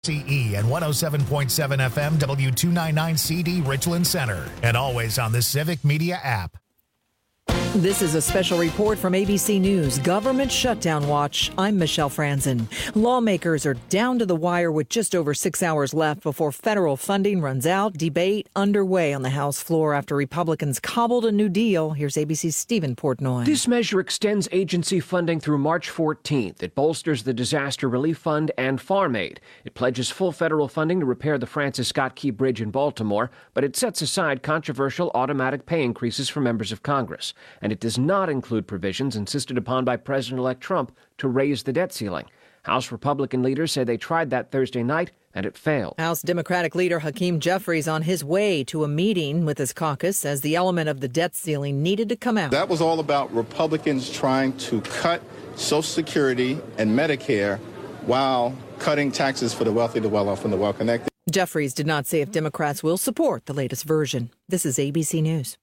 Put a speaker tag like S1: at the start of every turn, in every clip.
S1: CE and 107.7 FM W299CD Richland Center, and always on the Civic Media app.
S2: This is a special report from ABC News, Government Shutdown Watch. I'm Michelle Franzen. Lawmakers are down to the wire with just over 6 hours left before federal funding runs out. Debate underway on the House floor after Republicans cobbled a new deal. Here's ABC's Stephen Portnoy.
S3: This measure extends agency funding through March 14th. It bolsters the Disaster Relief Fund and Farm Aid. It pledges full federal funding to repair the Francis Scott Key Bridge in Baltimore, but it sets aside controversial automatic pay increases for members of Congress. And it does not include provisions insisted upon by President-elect Trump to raise the debt ceiling. House Republican leaders say they tried that Thursday night, and it failed.
S2: House Democratic leader Hakeem Jeffries on his way to a meeting with his caucus as the element of the debt ceiling needed to come out.
S4: That was all about Republicans trying to cut Social Security and Medicare while cutting taxes for the wealthy, the well-off, and the well-connected.
S2: Jeffries did not say if Democrats will support the latest version. This is ABC News.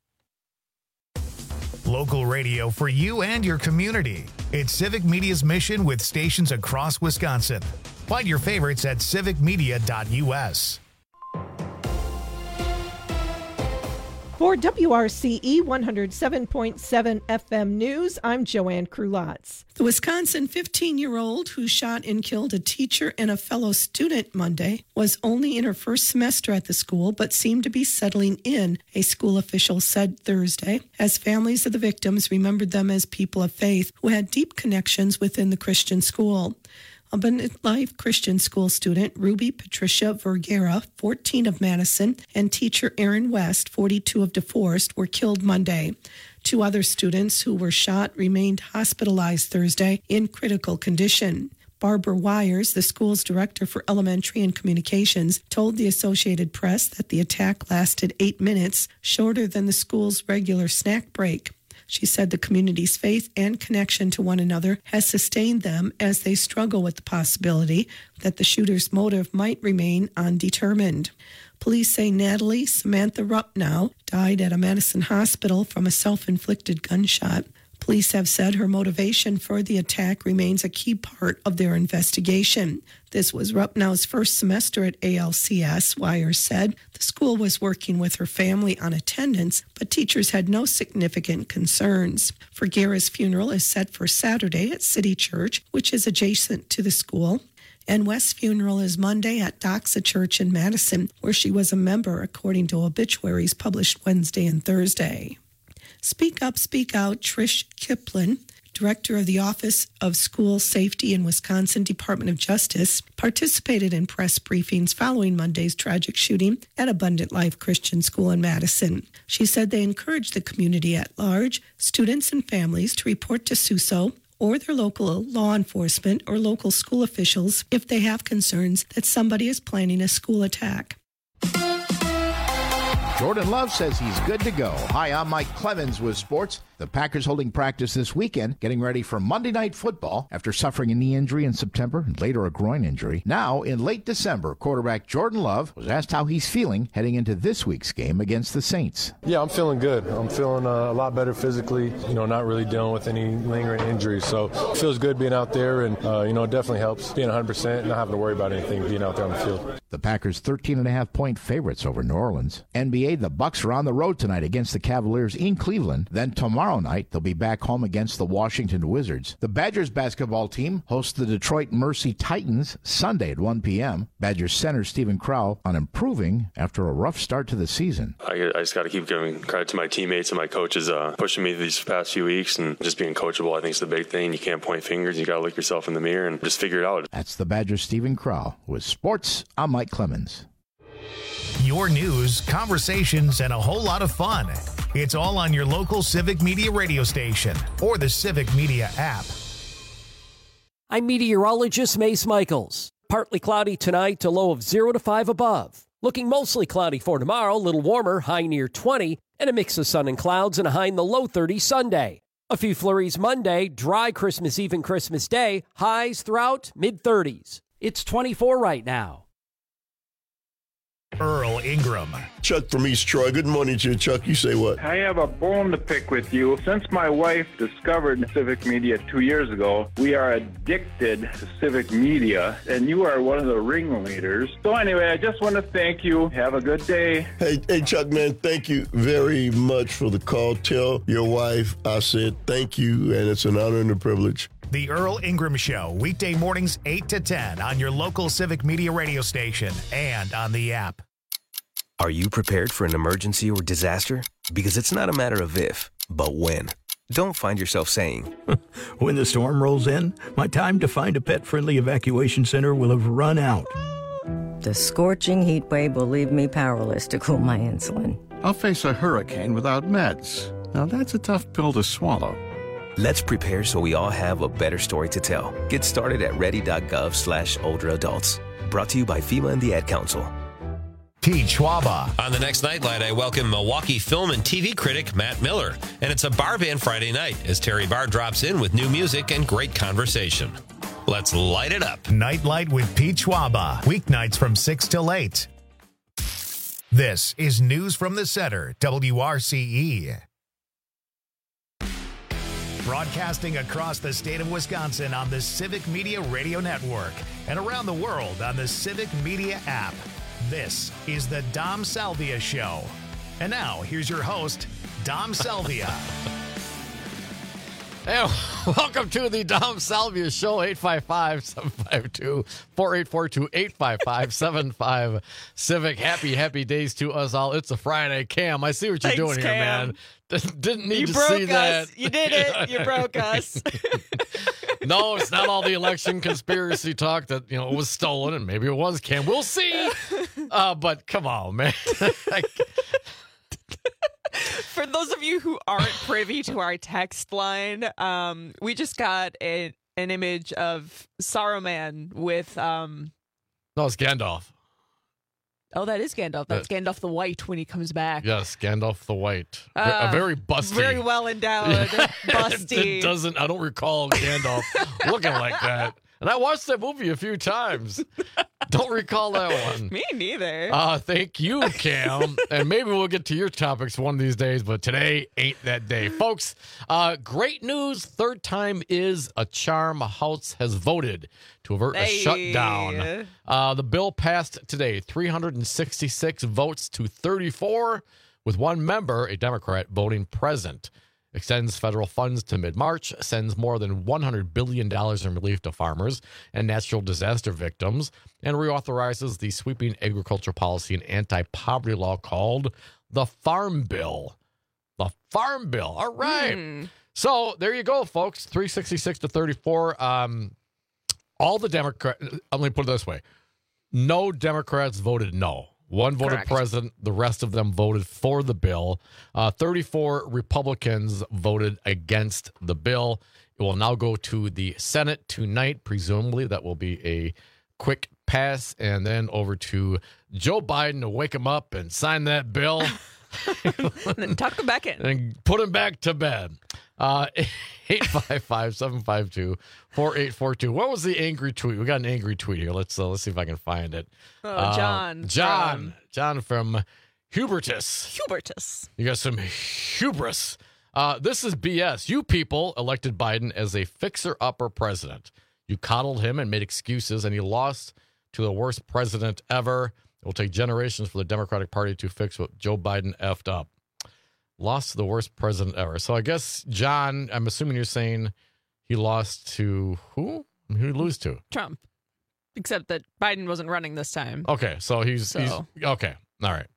S1: Local radio for you and your community. It's Civic Media's mission with stations across Wisconsin. Find your favorites at civicmedia.us.
S5: For WRCE 107.7 FM News, I'm Joanne Krulotz. The Wisconsin 15-year-old who shot and killed a teacher and a fellow student Monday was only in her first semester at the school, but seemed to be settling in, a school official said Thursday, as families of the victims remembered them as people of faith who had deep connections within the Christian school. Abundant Life Christian School student Ruby Patricia Vergara, 14 of Madison, and teacher Aaron West, 42 of DeForest, were killed Monday. 2 other students who were shot remained hospitalized Thursday in critical condition. Barbara Wires, the school's director for elementary and communications, told the Associated Press that the attack lasted 8 minutes, shorter than the school's regular snack break. She said the community's faith and connection to one another has sustained them as they struggle with the possibility that the shooter's motive might remain undetermined. Police say Natalie Samantha Rupnow died at a Madison hospital from a self-inflicted gunshot. Police have said her motivation for the attack remains a key part of their investigation. This was Rupnow's first semester at ALCS, Wires said. The school was working with her family on attendance, but teachers had no significant concerns. Vergara's funeral is set for Saturday at City Church, which is adjacent to the school. And West's funeral is Monday at Doxa Church in Madison, where she was a member, according to obituaries published Wednesday and Thursday. Speak Up, Speak Out, Trish Kiplin, director of the Office of School Safety in Wisconsin Department of Justice, participated in press briefings following Monday's tragic shooting at Abundant Life Christian School in Madison. She said they encourage the community at large, students and families, to report to SUSO or their local law enforcement or local school officials if they have concerns that somebody is planning a school attack.
S6: Jordan Love says he's good to go. Hi, I'm Mike Clemens with sports. The Packers holding practice this weekend, getting ready for Monday Night Football after suffering a knee injury in September and later a groin injury. Now, in late December, quarterback Jordan Love was asked how he's feeling heading into this week's game against the Saints.
S7: Yeah, I'm feeling good. I'm feeling a lot better physically, not really dealing with any lingering injuries. So it feels good being out there, and, it definitely helps being 100% and not having to worry about anything being out there on the field.
S6: The Packers 13.5-point favorites over New Orleans. NBA, the Bucks are on the road tonight against the Cavaliers in Cleveland. Then tomorrow night, they'll be back home against the Washington Wizards. The Badgers basketball team hosts the Detroit Mercy Titans Sunday at 1 p.m. Badgers center Stephen Crowell on improving after a rough start to the season.
S8: I just got to keep giving credit to my teammates and my coaches pushing me these past few weeks, and just being coachable, I think, is the big thing. You can't point fingers. You got to look yourself in the mirror and just figure it out.
S6: That's the Badgers' Stephen Crowell. With sports, I'm Mike Clemens.
S1: Your news, conversations, and a whole lot of fun. It's all on your local Civic Media radio station or the Civic Media app.
S9: I'm meteorologist Mace Michaels. Partly cloudy tonight, a low of 0 to 5 above. Looking mostly cloudy for tomorrow, a little warmer, high near 20, and a mix of sun and clouds and a high in the low 30s Sunday. A few flurries Monday, dry Christmas Eve and Christmas Day, highs throughout mid-30s. It's 24 right now.
S1: Earl Ingram.
S10: Chuck from East Troy. Good morning to you, Chuck. You say what?
S11: I have a bone to pick with you. Since my wife discovered Civic Media 2 years ago, we are addicted to Civic Media, and you are one of the ringleaders. So anyway, I just want to thank you. Have a good day.
S10: Hey, Chuck, man, thank you very much for the call. Tell your wife I said thank you, and it's an honor and a privilege.
S1: The Earl Ingram Show, weekday mornings 8 to 10 on your local Civic Media radio station and on the app.
S12: Are you prepared for an emergency or disaster? Because it's not a matter of if, but when. Don't find yourself saying,
S13: when the storm rolls in, my time to find a pet-friendly evacuation center will have run out.
S14: The scorching heat wave will leave me powerless to cool my insulin.
S15: I'll face a hurricane without meds. Now that's a tough pill to swallow.
S12: Let's prepare so we all have a better story to tell. Get started at ready.gov/older adults. Brought to you by FEMA and the Ad Council.
S1: Pete Schwaba.
S16: On the next Nightlight, I welcome Milwaukee film and TV critic Matt Miller. And it's a bar band Friday night as Terry Barr drops in with new music and great conversation. Let's light it up.
S1: Nightlight with Pete Schwaba. Weeknights from 6 till 8. This is News from the Center, WRCE. Broadcasting across the state of Wisconsin on the Civic Media Radio Network and around the world on the Civic Media app. This is the Dom Salvia Show. And now, here's your host, Dom Salvia.
S17: Hey, welcome to the Dom Salvia Show, 855-752-4842, 855-75-CIVIC. Happy days to us all. It's a Friday. Cam, I see what you're doing here, man. Didn't need to see that.
S18: You did it. You broke us.
S17: No, it's not all the election conspiracy talk that, was stolen, and maybe it was, Cam. We'll see. But come on, man.
S18: For those of you who aren't privy to our text line, we just got an image of Saruman with...
S17: No, it's Gandalf.
S18: Oh, that is Gandalf. That's Gandalf the White when he comes back.
S17: Yes, Gandalf the White. A very busty.
S18: Very well endowed, busty.
S17: I don't recall Gandalf looking like that. And I watched that movie a few times. Don't recall that one.
S18: Me neither.
S17: Thank you, Cam. And maybe we'll get to your topics one of these days, but today ain't that day. Folks, great news. Third time is a charm. House has voted to avert a shutdown. The bill passed today, 366 votes to 34, with one member, a Democrat, voting present. Extends federal funds to mid-March, sends more than $100 billion in relief to farmers and natural disaster victims, and reauthorizes the sweeping agriculture policy and anti-poverty law called the Farm Bill. The Farm Bill. All right. So there you go, folks. 366 to 34. All the Democrats, let me put it this way. No Democrats voted no. One voted president. The rest of them voted for the bill. 34 Republicans voted against the bill. It will now go to the Senate tonight. Presumably, that will be a quick pass. And then over to Joe Biden to wake him up and sign that bill.
S18: And then tuck him back in.
S17: And put him back to bed. 855-752-4842. What was the angry tweet? We got an angry tweet here. Let's see if I can find it.
S18: John
S17: from Hubertus. You got some hubris. This is BS. You people elected Biden as a fixer-upper president. You coddled him and made excuses, and he lost to the worst president ever. It will take generations for the Democratic Party to fix what Joe Biden effed up. Lost to the worst president ever. So I guess, John, I'm assuming you're saying he lost to who? Who did he lose to?
S18: Trump. Except that Biden wasn't running this time.
S17: Okay, so he's okay. All right.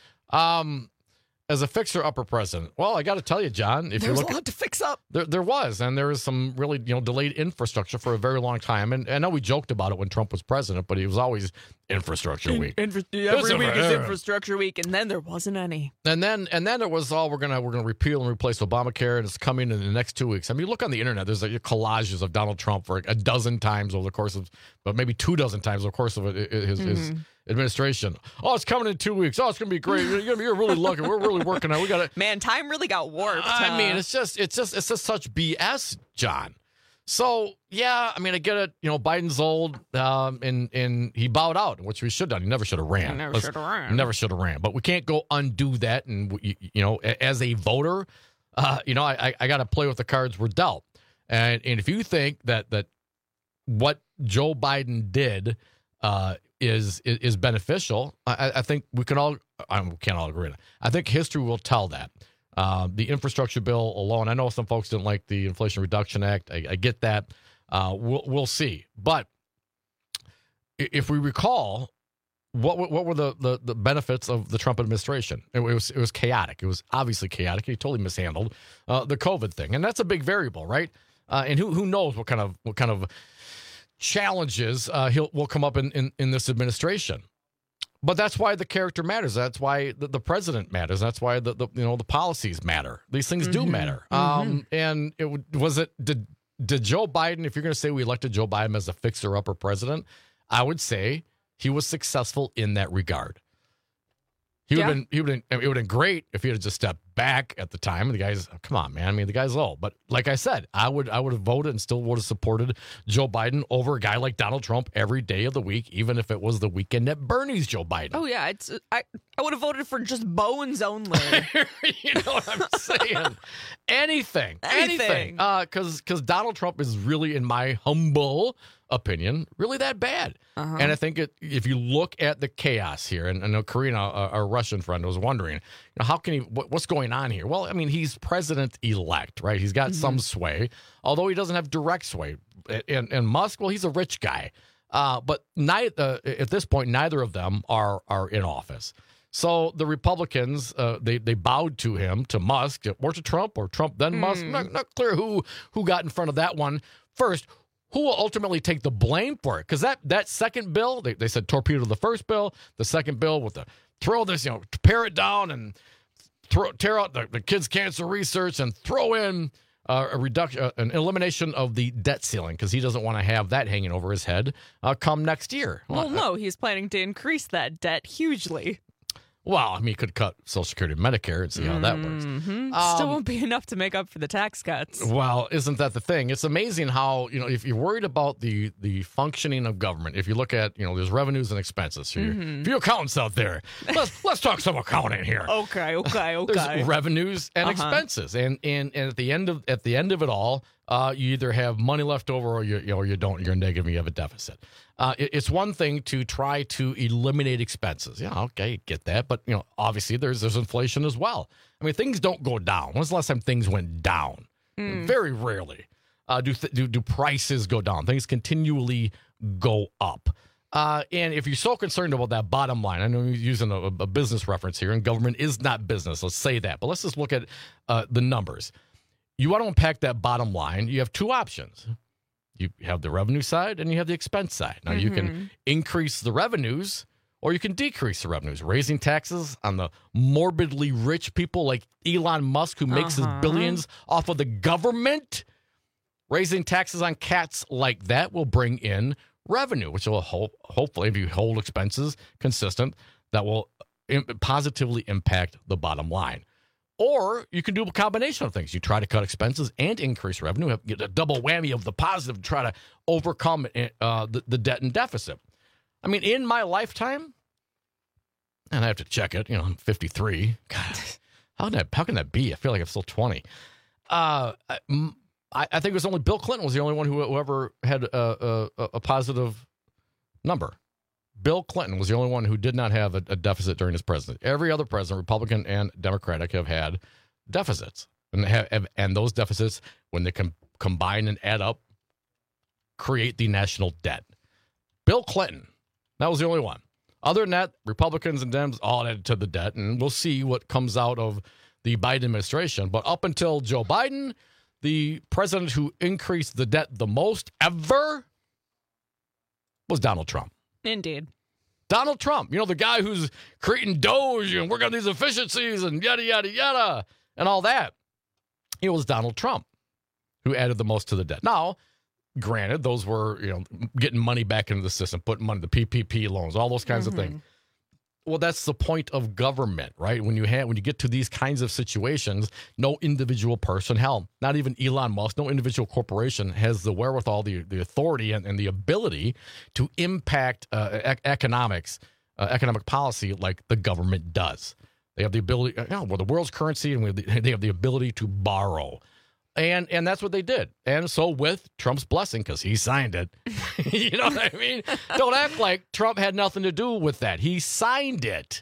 S17: As a fixer-upper president, well, I got to tell you, John, if
S18: there's a lot to fix up.
S17: There was, and there was some really delayed infrastructure for a very long time. And I know we joked about it when Trump was president, but it was always infrastructure week.
S18: Every week is infrastructure week, and then there wasn't any.
S17: And then it was all we're gonna repeal and replace Obamacare, and it's coming in the next 2 weeks. I mean, look on the internet. There's collages of Donald Trump for a dozen times over the course of, but maybe 24 times over the course of his administration. Oh, it's coming in 2 weeks. Oh, it's gonna be great. You're really lucky. We're really working on it. We got it.
S18: Man, time really got warped.
S17: I mean, it's just such BS, John. So, yeah, I mean, I get it. You know, Biden's old, and he bowed out, which we should have done. He never should have ran.
S18: Never should have ran.
S17: But we can't go undo that. And, you know, as a voter, you know, I got to play with the cards we're dealt. And if you think that what Joe Biden did is beneficial, I think we can't all agree on it. I think history will tell that. The infrastructure bill alone, I know some folks didn't like the Inflation Reduction Act. I get that. We'll see. But if we recall, what were the benefits of the Trump administration? It was chaotic. It was obviously chaotic. He totally mishandled the COVID thing, and that's a big variable, right? And who knows what kind of challenges will come up in this administration. But that's why the character matters. That's why the president matters. That's why the policies matter. These things do matter. And did Joe Biden, if you're going to say we elected Joe Biden as a fixer-upper president, I would say he was successful in that regard. It would have been great if he had just stepped back at the time. And the guy's, come on, man. I mean, the guy's old. But like I said, I would have voted and still would have supported Joe Biden over a guy like Donald Trump every day of the week, even if it was the weekend at Bernie's Joe Biden.
S18: Oh, yeah. I would have voted for just bones only.
S17: You know what I'm saying? Anything. Because Donald Trump is really, in my humble opinion, really that bad. And I think if you look at the chaos here, and I know Karina, our Russian friend, was wondering, how can he, what's going on here? Well, I mean, he's president-elect, right? He's got some sway, although he doesn't have direct sway. And Musk, well, he's a rich guy. But at this point, neither of them are in office. So the Republicans, they bowed to him, to Musk, or to Trump, or Trump then Musk. Not clear who got in front of that one first. Who will ultimately take the blame for it? Because that second bill, they said torpedo the first bill, the second bill with throw this, pare it down and tear out the kids' cancer research and throw in a reduction, an elimination of the debt ceiling, because he doesn't want to have that hanging over his head come next year.
S18: Well, no, he's planning to increase that debt hugely.
S17: Well, I mean, he could cut Social Security and Medicare and see how that works.
S18: Still won't be enough to make up for the tax cuts.
S17: Well, isn't that the thing? It's amazing how, if you're worried about the functioning of government, if you look at, there's revenues and expenses. For you accountants out there, let's talk some accounting here.
S18: Okay.
S17: There's revenues and expenses, and at the end of it all, you either have money left over or you don't. You're negative. You have a deficit. It's one thing to try to eliminate expenses. Yeah, okay, get that. But obviously there's inflation as well. I mean, things don't go down. When's the last time things went down? Very rarely do prices go down. Things continually go up. And if you're so concerned about that bottom line, I know you're using a business reference here, and government is not business. Let's say that. But let's just look at the numbers. You want to unpack that bottom line, you have two options. You have the revenue side and you have the expense side. Now, you can increase the revenues or you can decrease the revenues, raising taxes on the morbidly rich people like Elon Musk, who makes his billions off of the government. Raising taxes on cats like that will bring in revenue, which will hopefully, if you hold expenses consistent, that will positively impact the bottom line. Or you can do a combination of things. You try to cut expenses and increase revenue, get a double whammy of the positive, try to overcome the debt and deficit. I mean, in my lifetime, and I have to check it, I'm 53. God, how can that be? I feel like I'm still 20. I think it was only Bill Clinton was the only one who ever had a positive number. Bill Clinton was the only one who did not have a deficit during his presidency. Every other president, Republican and Democratic, have had deficits. And those deficits, when they combine and add up, create the national debt. Bill Clinton, that was the only one. Other than that, Republicans and Dems all added to the debt, and we'll see what comes out of the Biden administration. But up until Joe Biden, the president who increased the debt the most ever was Donald Trump.
S18: Indeed.
S17: Donald Trump, the guy who's creating Doge and working on these efficiencies and yada, yada, yada, and all that. It was Donald Trump who added the most to the debt. Now, granted, those were, getting money back into the system, putting money, the PPP loans, all those kinds of things. Well, that's the point of government, right? When you get to these kinds of situations, no individual person, hell, not even Elon Musk, no individual corporation has the wherewithal, the authority, and the ability to impact economic policy like the government does. They have the ability, we're the world's currency, and they have the ability to borrow. And that's what they did. And so with Trump's blessing, because he signed it, you know what I mean? Don't act like Trump had nothing to do with that. He signed it.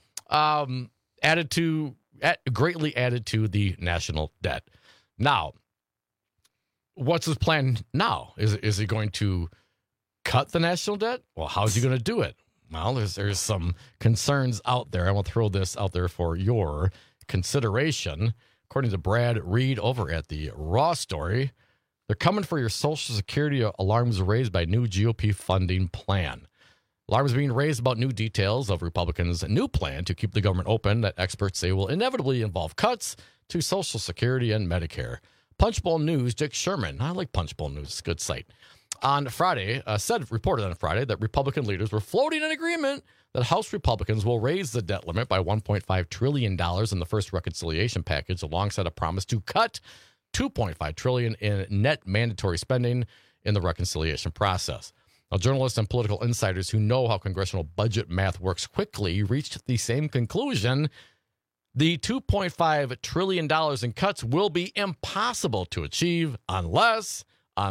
S17: Greatly added to the national debt. Now, what's his plan now? Is he going to cut the national debt? Well, how's he going to do it? Well, there's some concerns out there. I want to throw this out there for your consideration. According to Brad Reed over at the Raw Story, they're coming for your Social Security. Alarms raised by new GOP funding plan. Alarms being raised about new details of Republicans' new plan to keep the government open that experts say will inevitably involve cuts to Social Security and Medicare. Punchbowl News, Dick Sherman. I like Punchbowl News. It's a good site. On Friday, reported on Friday that Republican leaders were floating an agreement that House Republicans will raise the debt limit by $1.5 trillion in the first reconciliation package, alongside a promise to cut $2.5 trillion in net mandatory spending in the reconciliation process. Now, journalists and political insiders who know how congressional budget math works quickly reached the same conclusion. The $2.5 trillion in cuts will be impossible to achieve unless the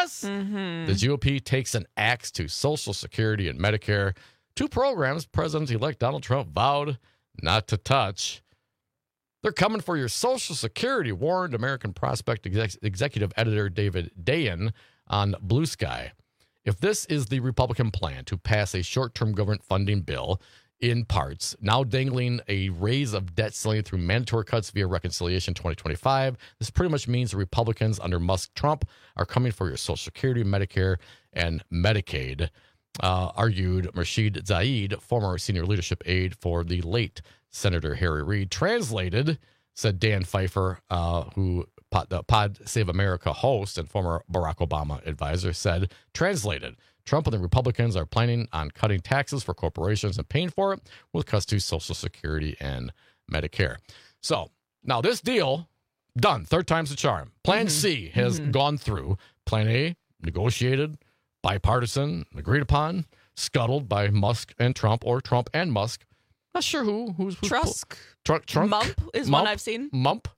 S17: GOP takes an axe to Social Security and Medicare, two programs President-elect Donald Trump vowed not to touch. They're coming for your Social Security, warned American Prospect executive editor David Dayen on Blue Sky. If this is the Republican plan to pass a short-term government funding bill in parts, now dangling a raise of debt ceiling through mandatory cuts via reconciliation 2025, this pretty much means the Republicans under Musk-Trump are coming for your Social Security, Medicare, and Medicaid, argued Rashid Zaid, former senior leadership aide for the late Senator Harry Reid. Translated, said Dan Pfeiffer, who the Pod Save America host and former Barack Obama advisor, said, translated, Trump and the Republicans are planning on cutting taxes for corporations and paying for it with cuts to Social Security and Medicare. So now this deal, done. Third time's the charm. Plan C has gone through. Plan A, negotiated, bipartisan, agreed upon, scuttled by Musk and Trump, or Trump and Musk. Not sure who's
S18: Trusk.
S17: Trunk?
S18: Mump is one I've seen.
S17: Mump.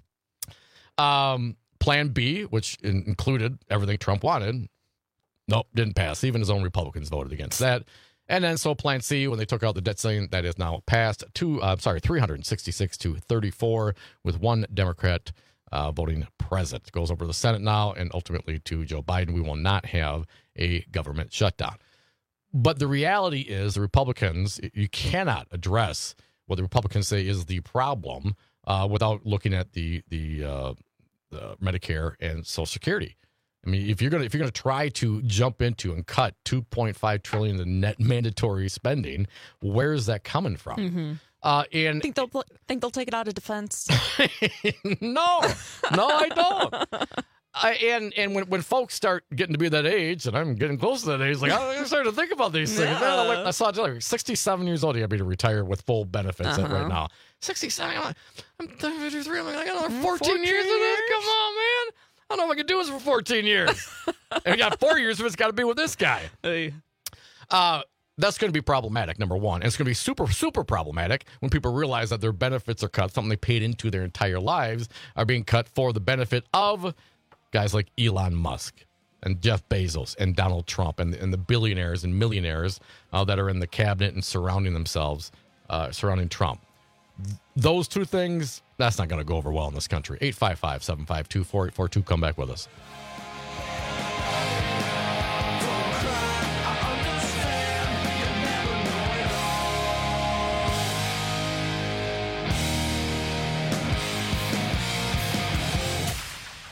S17: Plan B, which included everything Trump wanted. Nope, didn't pass. Even his own Republicans voted against that. And then so Plan C, when they took out the debt ceiling, that is now passed 366 to 34, with one Democrat voting present. It goes over to the Senate now and ultimately to Joe Biden. We will not have a government shutdown. But the reality is the Republicans, you cannot address what the Republicans say is the problem without looking at the Medicare and Social Security. I mean, if you're gonna try to jump into and cut $2.5 trillion in net mandatory spending, where is that coming from? And
S18: think they'll take it out of defense.
S17: No, I don't. And when folks start getting to be that age, and I'm getting close to that age, like I'm starting to think about these things. Yeah. I saw like 67 years old, you got to be to retire with full benefits right now. 67, I'm 33. I got another 14 years in this. Come on, man. I don't know if I can do this for 14 years. And we got 4 years of it's got to be with this guy.
S18: Hey.
S17: That's going to be problematic, number one. And it's going to be super, super problematic when people realize that their benefits are cut, something they paid into their entire lives are being cut for the benefit of guys like Elon Musk and Jeff Bezos and Donald Trump and the billionaires and millionaires that are in the cabinet and surrounding Trump. Those two things, that's not going to go over well in this country. 855-752-4842. Come back with us.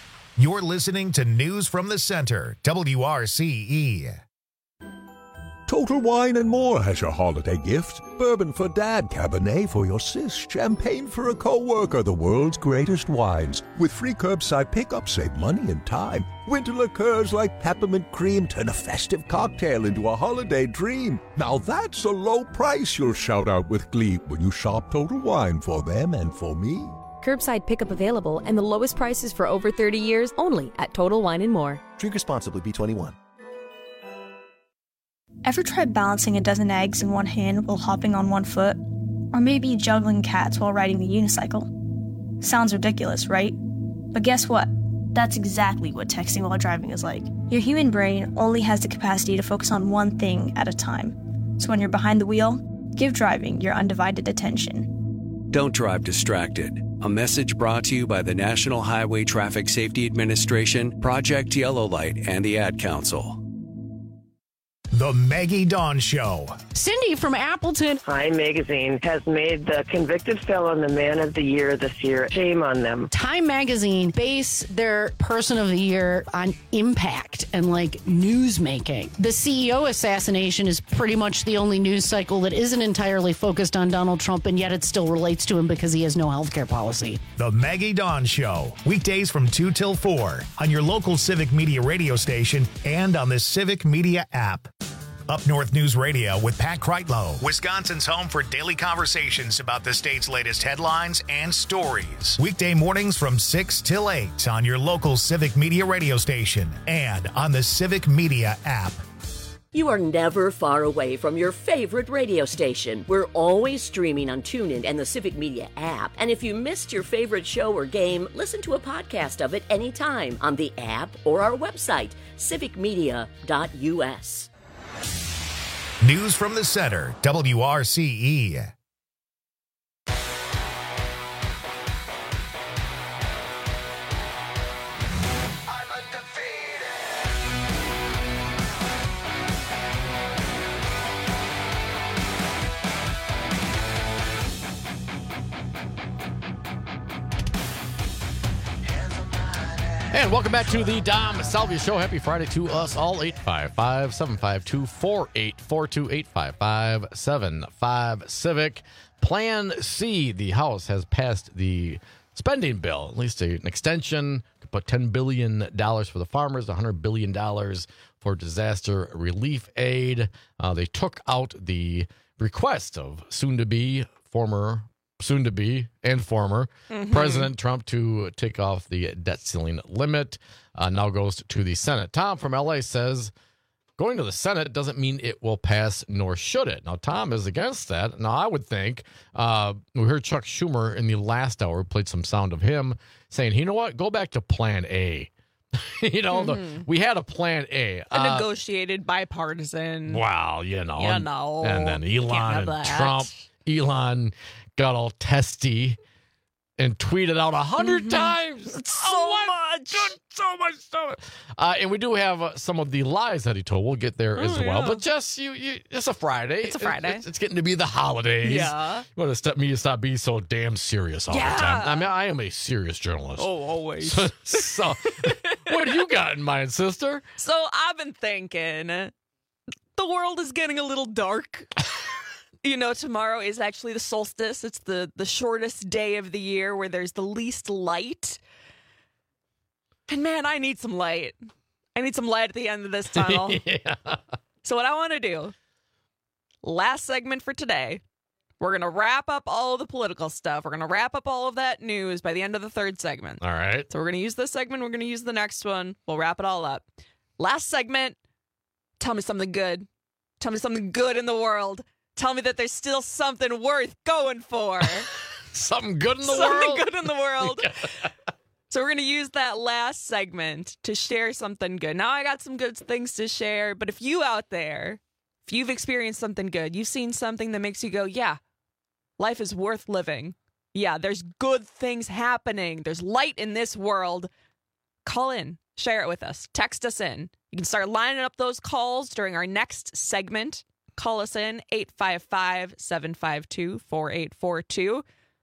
S1: You're listening to News from the Center, WRCE.
S19: Total Wine & More has your holiday gift. Bourbon for Dad, Cabernet for your sis, champagne for a co-worker, the world's greatest wines. With free curbside pickup, save money and time. Winter liqueurs like peppermint cream turn a festive cocktail into a holiday dream. Now that's a low price you'll shout out with glee when you shop Total Wine for them and for me.
S20: Curbside pickup available and the lowest prices for over 30 years only at Total Wine & More.
S21: Drink responsibly, B21.
S22: Ever tried balancing a dozen eggs in one hand while hopping on one foot? Or maybe juggling cats while riding a unicycle? Sounds ridiculous, right? But guess what? That's exactly what texting while driving is like. Your human brain only has the capacity to focus on one thing at a time. So when you're behind the wheel, give driving your undivided attention.
S23: Don't drive distracted. A message brought to you by the National Highway Traffic Safety Administration, Project Yellow Light, and the Ad Council.
S1: The Maggie Dawn Show.
S24: Cindy from Appleton.
S25: Time Magazine has made the convicted felon the man of the year this year. Shame on them.
S24: Time Magazine base their person of the year on impact and like news making. The CEO assassination is pretty much the only news cycle that isn't entirely focused on Donald Trump, and yet it still relates to him because he has no healthcare policy.
S1: The Maggie Dawn Show. Weekdays from 2 till 4 on your local Civic Media radio station and on the Civic Media app. Up North News Radio with Pat Kreitlow, Wisconsin's home for daily conversations about the state's latest headlines and stories. Weekday mornings from 6 till 8 on your local Civic Media radio station and on the Civic Media app.
S26: You are never far away from your favorite radio station. We're always streaming on TuneIn and the Civic Media app. And if you missed your favorite show or game, listen to a podcast of it anytime on the app or our website, civicmedia.us.
S1: News from the Center, WRCE.
S17: And welcome back to the Dom Salvia Show. Happy Friday to us all. 855-752-4842, 855-75-CIVIC. Plan C, the House has passed the spending bill, at least an extension, to put $10 billion for the farmers, $100 billion for disaster relief aid. They took out the request of soon-to-be and former President Trump to take off the debt ceiling limit. Now goes to the Senate. Tom from LA says going to the Senate doesn't mean it will pass, nor should it. Now, Tom is against that. Now, I would think, we heard Chuck Schumer in the last hour, played some sound of him saying, you know what, go back to Plan A. We had a Plan A.
S18: A negotiated bipartisan.
S17: Wow, And then Elon and Trump. Elon got all testy and tweeted out 100 times.
S18: So much
S17: stuff. And we do have some of the lies that he told. We'll get there as well. But just it's a Friday.
S18: It's a Friday.
S17: It's getting to be the holidays.
S18: Yeah.
S17: You want to stop being so damn serious all the time. I mean, I am a serious journalist.
S18: Oh, always.
S17: So what do you got in mind, sister?
S18: So I've been thinking the world is getting a little dark. Tomorrow is actually the solstice. It's the shortest day of the year where there's the least light. And man, I need some light. I need some light at the end of this tunnel.
S17: Yeah.
S18: So what I want to do, last segment for today, we're going to wrap up all of the political stuff. We're going to wrap up all of that news by the end of the third segment.
S17: All right.
S18: So we're going to use this segment. We're going to use the next one. We'll wrap it all up. Last segment, tell me something good. Tell me something good in the world. Tell me that there's still something worth going for.
S17: Something good in the world?
S18: Something good in the world. So we're going to use that last segment to share something good. Now I got some good things to share, but if you out there, if you've experienced something good, you've seen something that makes you go, yeah, life is worth living. Yeah, there's good things happening. There's light in this world. Call in. Share it with us. Text us in. You can start lining up those calls during our next segment. Call us in, 855-752-4842.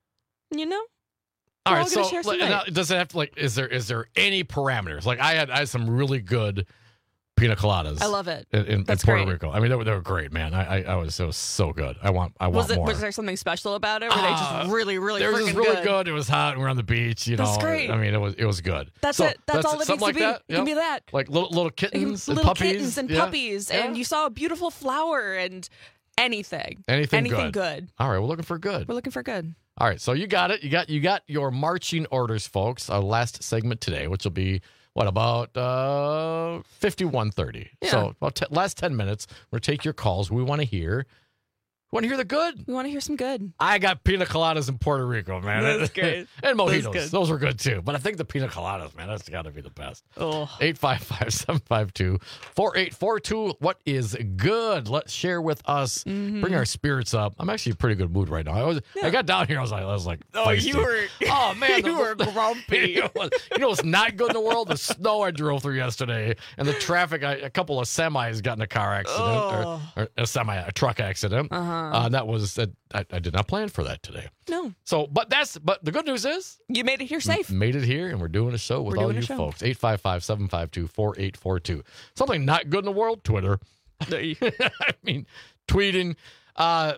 S17: All right, so now, does it have to, is there any parameters? Like I had some really good pina coladas.
S18: I love it.
S17: In
S18: That's
S17: Puerto
S18: great.
S17: Rico. I mean, they were great, man. It was so good. I want more.
S18: Was there something special about it? Were they just really, really
S17: It was
S18: freaking
S17: just really good. It was hot, and we're on the beach.
S18: That's great.
S17: I mean, it was good.
S18: That's it. That's all it needs
S17: something
S18: to be.
S17: That?
S18: It can be that.
S17: Like little kittens and
S18: little
S17: puppies.
S18: kittens and puppies, and you saw a beautiful flower and anything.
S17: Anything
S18: good.
S17: All right, we're looking for good.
S18: We're looking for good.
S17: All right, so you got it. You got your marching orders, folks. Our last segment today, which will be about 51:30.
S18: Yeah.
S17: So about last 10 minutes, we're gonna take your calls. We want to hear. We want to hear the good.
S18: We want to hear some good.
S17: I got pina coladas in Puerto Rico, man.
S18: That's great.
S17: And mojitos.
S18: That's good.
S17: Those were good too. But I think the pina coladas, man, that's got to be the best.
S18: Oh.
S17: 855-752-4842. What is good? Let's share with us. Bring our spirits up. I'm actually in a pretty good mood right now. I got down here. I was like,
S18: oh,
S17: feisty.
S18: you were.
S17: Oh man,
S18: you were grumpy.
S17: You know what's not good in the world? The snow I drove through yesterday, and the traffic. A couple of semis got in a car accident, or a truck accident. That was. I did not plan for that today.
S18: No.
S17: So, but the good news is
S18: you made it here safe.
S17: Made it here, and we're doing a show with all you folks. 855-752-4842. Something not good in the world. Twitter. I mean, tweeting. How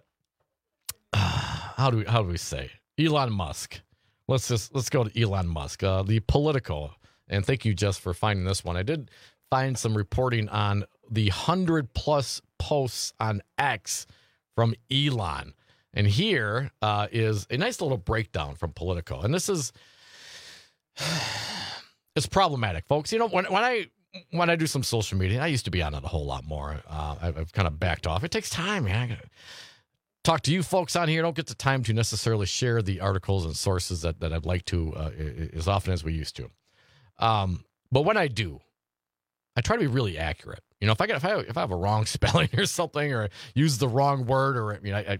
S17: do we say? Elon Musk. Let's go to Elon Musk. The Politico, and thank you, Jess, for finding this one. I did find some reporting on the 100+ posts on X from Elon. And here is a nice little breakdown from Politico. And this is, it's problematic, folks. You know, when I do some social media, I used to be on it a whole lot more. I've kind of backed off. It takes time, man. I gotta talk to you folks on here. I don't get the time to necessarily share the articles and sources that I'd like to as often as we used to. But when I do, I try to be really accurate. You know, if I have a wrong spelling or something, or use the wrong word, or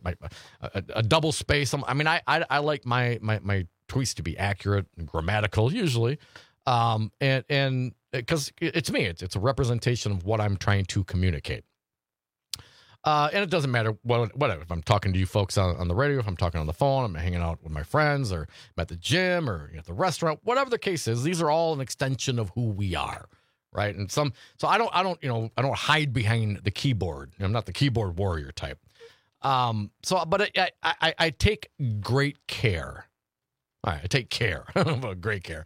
S17: a double space. I mean, I like my tweets to be accurate and grammatical usually, and because it's me, it's a representation of what I'm trying to communicate. And it doesn't matter whatever. If I'm talking to you folks on the radio, if I'm talking on the phone, I'm hanging out with my friends, or I'm at the gym, or at the restaurant, whatever the case is, these are all an extension of who we are. Right. And so I don't hide behind the keyboard. I'm not the keyboard warrior type. But I take great care. All right. I take care, great care,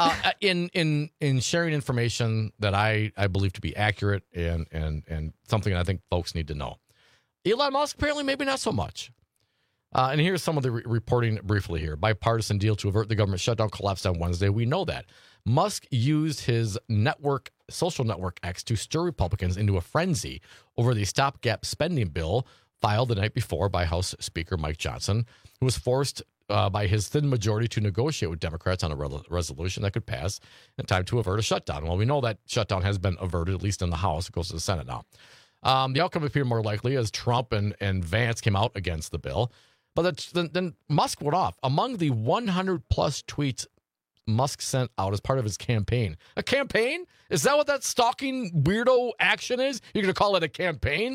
S17: in sharing information that I believe to be accurate and something I think folks need to know. Elon Musk, apparently maybe not so much. And here's some of the reporting briefly here. Bipartisan deal to avert the government shutdown collapsed on Wednesday. We know that. Musk used his social network X to stir Republicans into a frenzy over the stopgap spending bill filed the night before by House Speaker Mike Johnson, who was forced by his thin majority to negotiate with Democrats on a resolution that could pass in time to avert a shutdown. Well, we know that shutdown has been averted, at least in the House. It goes to the Senate now. The outcome appeared more likely as Trump and Vance came out against the bill. But then Musk went off. Among the 100+ tweets Musk sent out as part of his campaign. A campaign? Is that what that stalking weirdo action is? You're going to call it a campaign?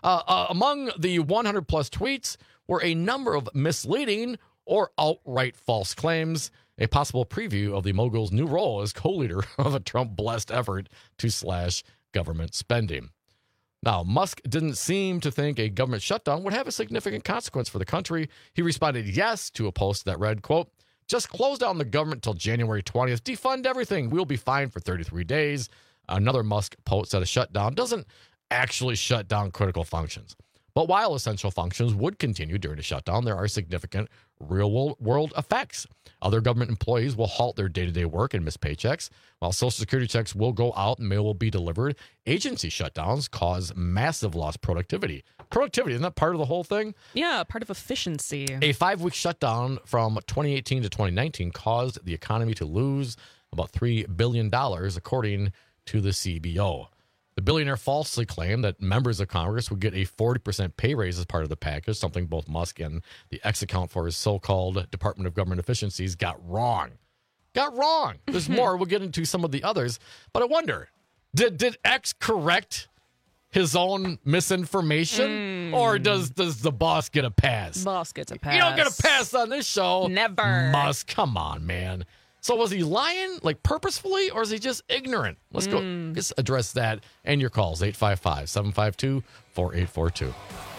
S17: Among the 100+ tweets were a number of misleading or outright false claims, a possible preview of the mogul's new role as co-leader of a Trump-blessed effort to slash government spending. Now, Musk didn't seem to think a government shutdown would have a significant consequence for the country. He responded yes to a post that read, quote, "Just close down the government till January 20th. Defund everything. We'll be fine for 33 days. Another Musk post said a shutdown doesn't actually shut down critical functions. But while essential functions would continue during a shutdown, there are significant real-world effects. Other government employees will halt their day-to-day work and miss paychecks, while Social Security checks will go out and mail will be delivered. Agency shutdowns cause massive lost productivity." Productivity, isn't that part of the whole thing?
S18: Yeah, part of efficiency.
S17: A 5-week shutdown from 2018 to 2019 caused the economy to lose about $3 billion, according to the CBO. The billionaire falsely claimed that members of Congress would get a 40% pay raise as part of the package, something both Musk and the X account for his so-called Department of Government Efficiencies got wrong. There's more. We'll get into some of the others. But I wonder, did X correct his own misinformation? Or does the boss get a pass?
S18: Boss gets a pass.
S17: You don't get a pass on this show.
S18: Never.
S17: Musk, come on, man. So was he lying, like purposefully, or is he just ignorant? Let's go. Let's address that and your calls, 855-752-4842.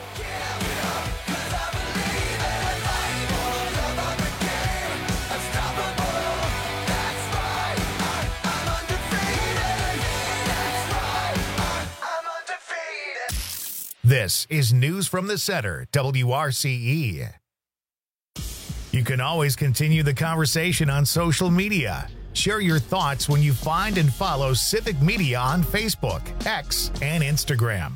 S1: This is News from the Center, WRCE. You can always continue the conversation on social media. Share your thoughts when you find and follow Civic Media on Facebook, X, and Instagram.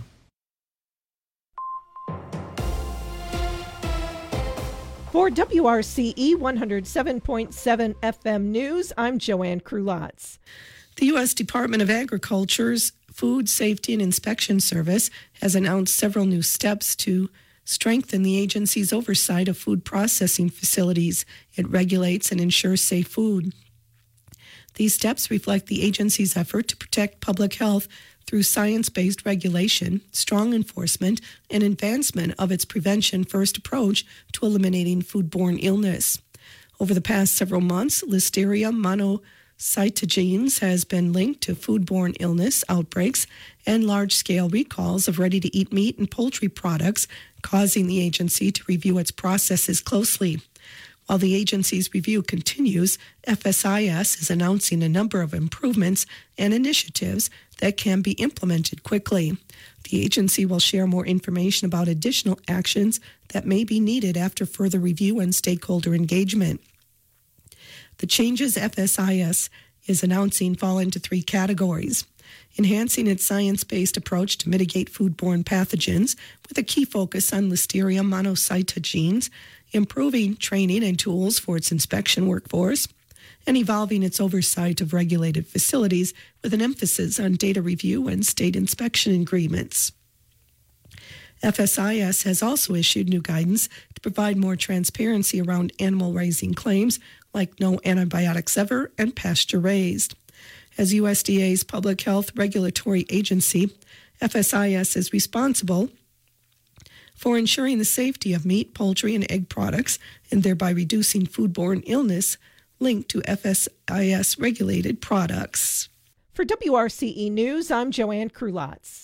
S2: For WRCE 107.7 FM News, I'm Joanne Krulotz.
S3: The U.S. Department of Agriculture's Food Safety and Inspection Service has announced several new steps to strengthen the agency's oversight of food processing facilities. It regulates and ensures safe food. These steps reflect the agency's effort to protect public health through science-based regulation, strong enforcement, and advancement of its prevention-first approach to eliminating foodborne illness. Over the past several months, Listeria monocytogenes has been linked to foodborne illness outbreaks and large-scale recalls of ready-to-eat meat and poultry products, causing the agency to review its processes closely. While the agency's review continues, FSIS is announcing a number of improvements and initiatives that can be implemented quickly. The agency will share more information about additional actions that may be needed after further review and stakeholder engagement. The changes FSIS is announcing fall into three categories: enhancing its science-based approach to mitigate foodborne pathogens with a key focus on Listeria monocytogenes, improving training and tools for its inspection workforce, and evolving its oversight of regulated facilities with an emphasis on data review and state inspection agreements. FSIS has also issued new guidance to provide more transparency around animal raising claims like no antibiotics ever and pasture raised. As USDA's public health regulatory agency, FSIS is responsible for ensuring the safety of meat, poultry, and egg products, and thereby reducing foodborne illness linked to FSIS-regulated products.
S2: For WRCE News, I'm Joanne Krulotz.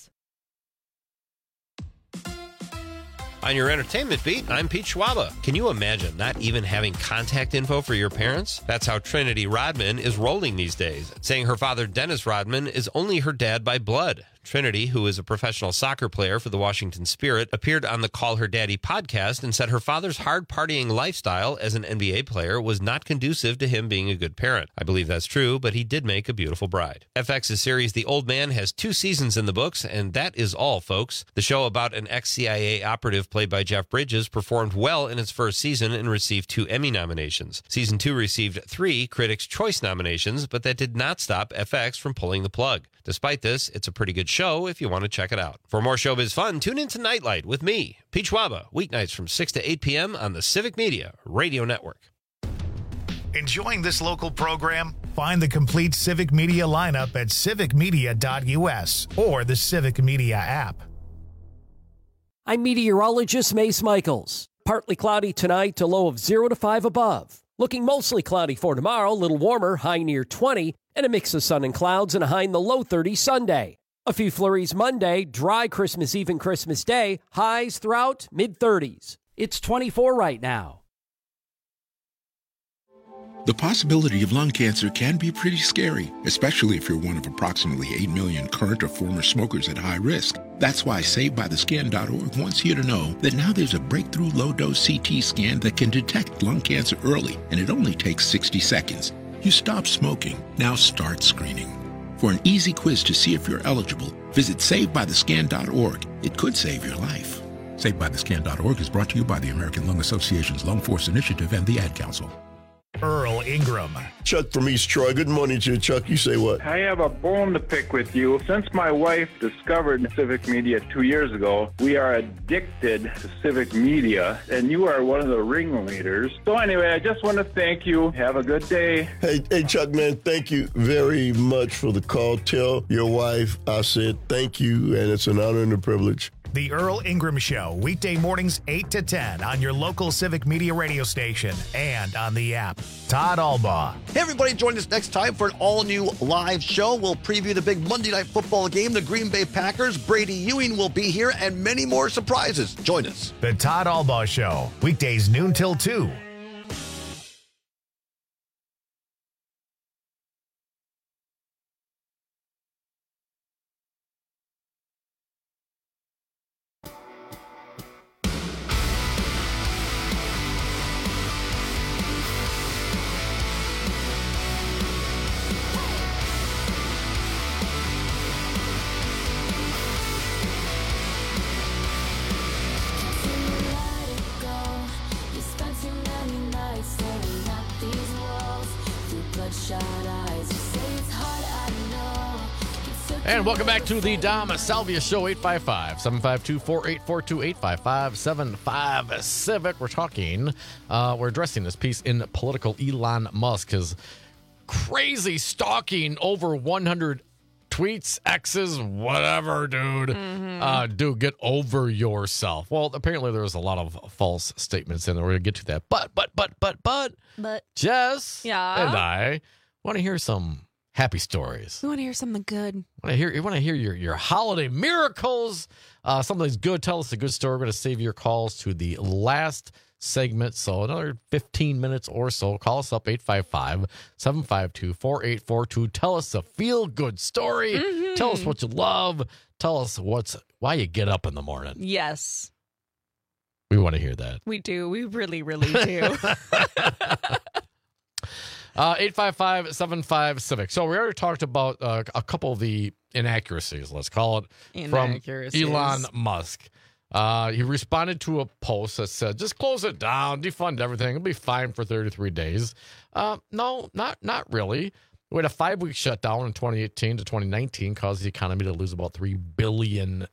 S16: On your entertainment beat, I'm Pete Schwaba. Can you imagine not even having contact info for your parents? That's how Trinity Rodman is rolling these days, saying her father, Dennis Rodman, is only her dad by blood. Trinity, who is a professional soccer player for the Washington Spirit, appeared on the Call Her Daddy podcast and said her father's hard-partying lifestyle as an NBA player was not conducive to him being a good parent. I believe that's true, but he did make a beautiful bride. FX's series The Old Man has 2 seasons in the books, and that is all, folks. The show about an ex-CIA operative played by Jeff Bridges performed well in its first season and received 2 Emmy nominations. Season 2 received 3 Critics' Choice nominations, but that did not stop FX from pulling the plug. Despite this, it's a pretty good show if you want to check it out. For more showbiz fun, tune in to Nightlight with me, Pete Schwaba, weeknights from 6 to 8 p.m. on the Civic Media Radio Network.
S1: Enjoying this local program? Find the complete Civic Media lineup at civicmedia.us or the Civic Media app.
S9: I'm meteorologist Mace Michaels. Partly cloudy tonight, a low of 0 to 5 above. Looking mostly cloudy for tomorrow, a little warmer, high near 20, and a mix of sun and clouds and a high in the low 30s Sunday. A few flurries Monday, dry Christmas Eve and Christmas Day, highs throughout mid-30s. It's 24 right now.
S4: The possibility of lung cancer can be pretty scary, especially if you're one of approximately 8 million current or former smokers at high risk. That's why SaveByTheScan.org wants you to know that now there's a breakthrough low-dose CT scan that can detect lung cancer early, and it only takes 60 seconds. You stop smoking, now start screening. For an easy quiz to see if you're eligible, visit SaveByTheScan.org. It could save your life. SaveByTheScan.org is brought to you by the American Lung Association's Lung Force Initiative and the Ad Council.
S1: Earl Ingram.
S10: Chuck from East Troy. Good morning to you, Chuck. You say what?
S11: I have a bone to pick with you. Since my wife discovered Civic Media 2 years ago, we are addicted to Civic Media, and you are one of the ringleaders. So anyway, I just want to thank you. Have a good day.
S10: Hey, Chuck, man, thank you very much for the call. Tell your wife I said thank you, and it's an honor and a privilege.
S1: The Earl Ingram Show, weekday mornings 8 to 10 on your local Civic Media radio station and on the app. Todd Albaugh.
S5: Hey, everybody, join us next time for an all-new live show. We'll preview the big Monday Night Football game, the Green Bay Packers. Brady Ewing will be here, and many more surprises. Join us.
S1: The Todd Albaugh Show, weekdays noon till 2.
S17: And welcome back to the Dom Salvia Show, 855-752-4842, 855-75-CIVIC. We're talking, we're addressing this piece in Political. Elon Musk, his crazy stalking over 100 tweets, X's, whatever, dude. Dude, get over yourself. Well, apparently there was a lot of false statements in there. We're going to get to that. But, Jess and I want to hear some happy stories.
S18: We want to hear something good.
S17: You want to hear your holiday miracles. Something's good. Tell us a good story. We're going to save your calls to the last segment. So another 15 minutes or so. Call us up, 855-752-4842. Tell us a feel-good story. Tell us what you love. Tell us why you get up in the morning.
S18: Yes.
S17: We want to hear that.
S18: We do. We really, really do.
S17: 855-75-CIVIC. So we already talked about a couple of the inaccuracies, let's call it, from Elon Musk. He responded to a post that said, just close it down, defund everything. It'll be fine for 33 days. No, not really. We had a 5-week shutdown in 2018 to 2019 caused the economy to lose about $3 billion.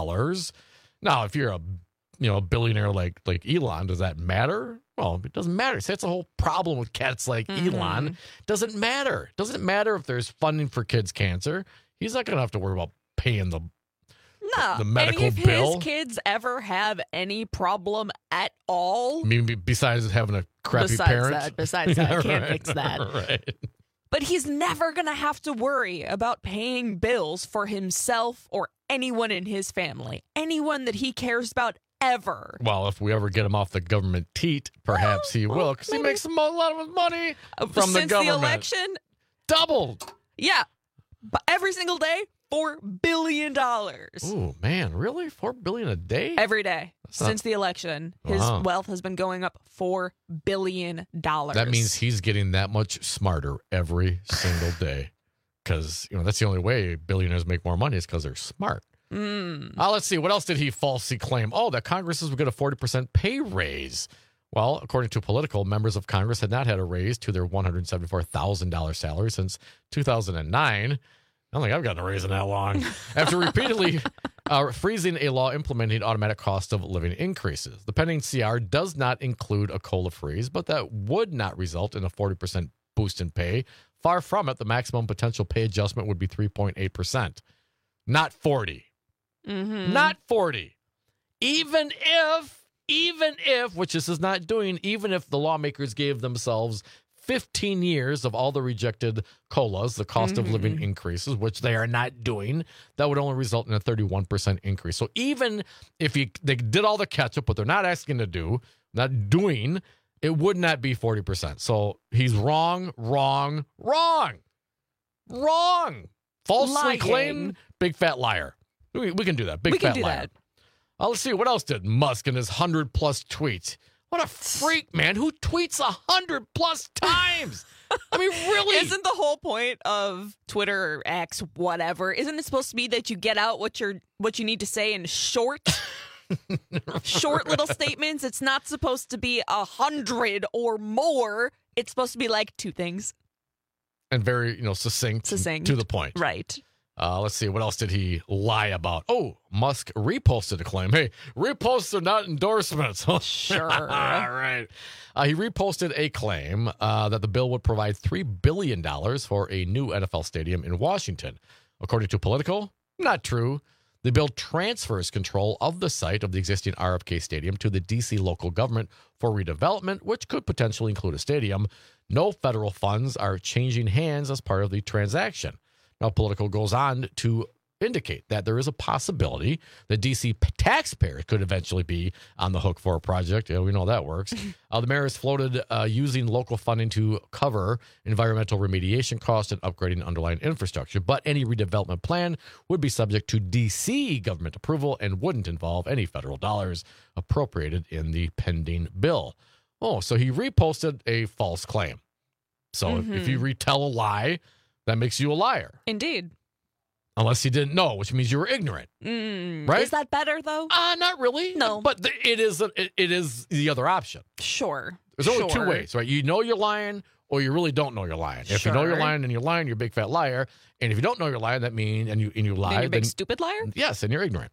S17: Now, if you're a billionaire like Elon, does that matter? Well, it doesn't matter. See, that's the whole problem with cats like Elon. It doesn't matter. It doesn't matter if there's funding for kids' cancer. He's not going to have to worry about paying the medical
S18: bill. Any of his kids ever have any problem at all?
S17: I mean, besides having a crappy parent?
S18: Besides that, can't fix that.
S17: Right.
S18: But he's never going to have to worry about paying bills for himself or anyone in his family. Anyone that he cares about ever.
S17: Well, if we ever get him off the government teat, perhaps he will, because he makes a lot of money from the government.
S18: Since the election?
S17: Doubled.
S18: Yeah. But every single day, $4 billion.
S17: Oh, man. Really? $4 billion a day?
S18: Every day. Since the election, his wealth has been going up $4 billion.
S17: That means he's getting that much smarter every single day. Because, that's the only way billionaires make more money is because they're smart. Let's see. What else did he falsely claim? Oh, that Congress would get a 40% pay raise. Well, according to Political, members of Congress had not had a raise to their $174,000 salary since 2009. I don't think I've gotten a raise in that long. After repeatedly freezing a law implementing automatic cost of living increases. The pending CR does not include a COLA freeze, but that would not result in a 40% boost in pay. Far from it, the maximum potential pay adjustment would be 3.8%, not 40. Not 40. Even if, which this is not doing, even if the lawmakers gave themselves 15 years of all the rejected COLAs, the cost of living increases, which they are not doing, that would only result in a 31% increase. So even if they did all the catch-up, what they're not asking to do, not doing, it would not be 40%. So he's wrong. Falsely claimed, big fat liar. We can do that. Big fat liar. Let's see. What else did Musk and his 100+ tweets? What a freak, man. Who tweets 100+ times? I mean, really?
S18: Isn't the whole point of Twitter or X, whatever, isn't it supposed to be that you get out what you need to say in short little statements? It's not supposed to be 100 or more. It's supposed to be like 2 things.
S17: And very, succinct. To the point.
S18: Right.
S17: Let's see. What else did he lie about? Oh, Musk reposted a claim. Hey, reposts are not endorsements.
S18: Sure.
S17: All right. He reposted a claim that the bill would provide $3 billion for a new NFL stadium in Washington. According to Political, not true. The bill transfers control of the site of the existing RFK Stadium to the D.C. local government for redevelopment, which could potentially include a stadium. No federal funds are changing hands as part of the transaction. Now, Politico goes on to indicate that there is a possibility that D.C. taxpayers could eventually be on the hook for a project. Yeah, we know that works. The mayor has floated using local funding to cover environmental remediation costs and upgrading underlying infrastructure, but any redevelopment plan would be subject to D.C. government approval and wouldn't involve any federal dollars appropriated in the pending bill. Oh, so he reposted a false claim. So if you retell a lie, that makes you a liar.
S18: Indeed.
S17: Unless you didn't know, which means you were ignorant, right?
S18: Is that better, though?
S17: Not really.
S18: No.
S17: But it is the other option.
S18: Sure.
S17: There's only two ways, right? You know you're lying or you really don't know you're lying. If you know you're lying, then you're lying, you're a big fat liar. And if you don't know you're lying, that means, and you lie.
S18: Then you're a big stupid liar?
S17: Yes, and you're ignorant.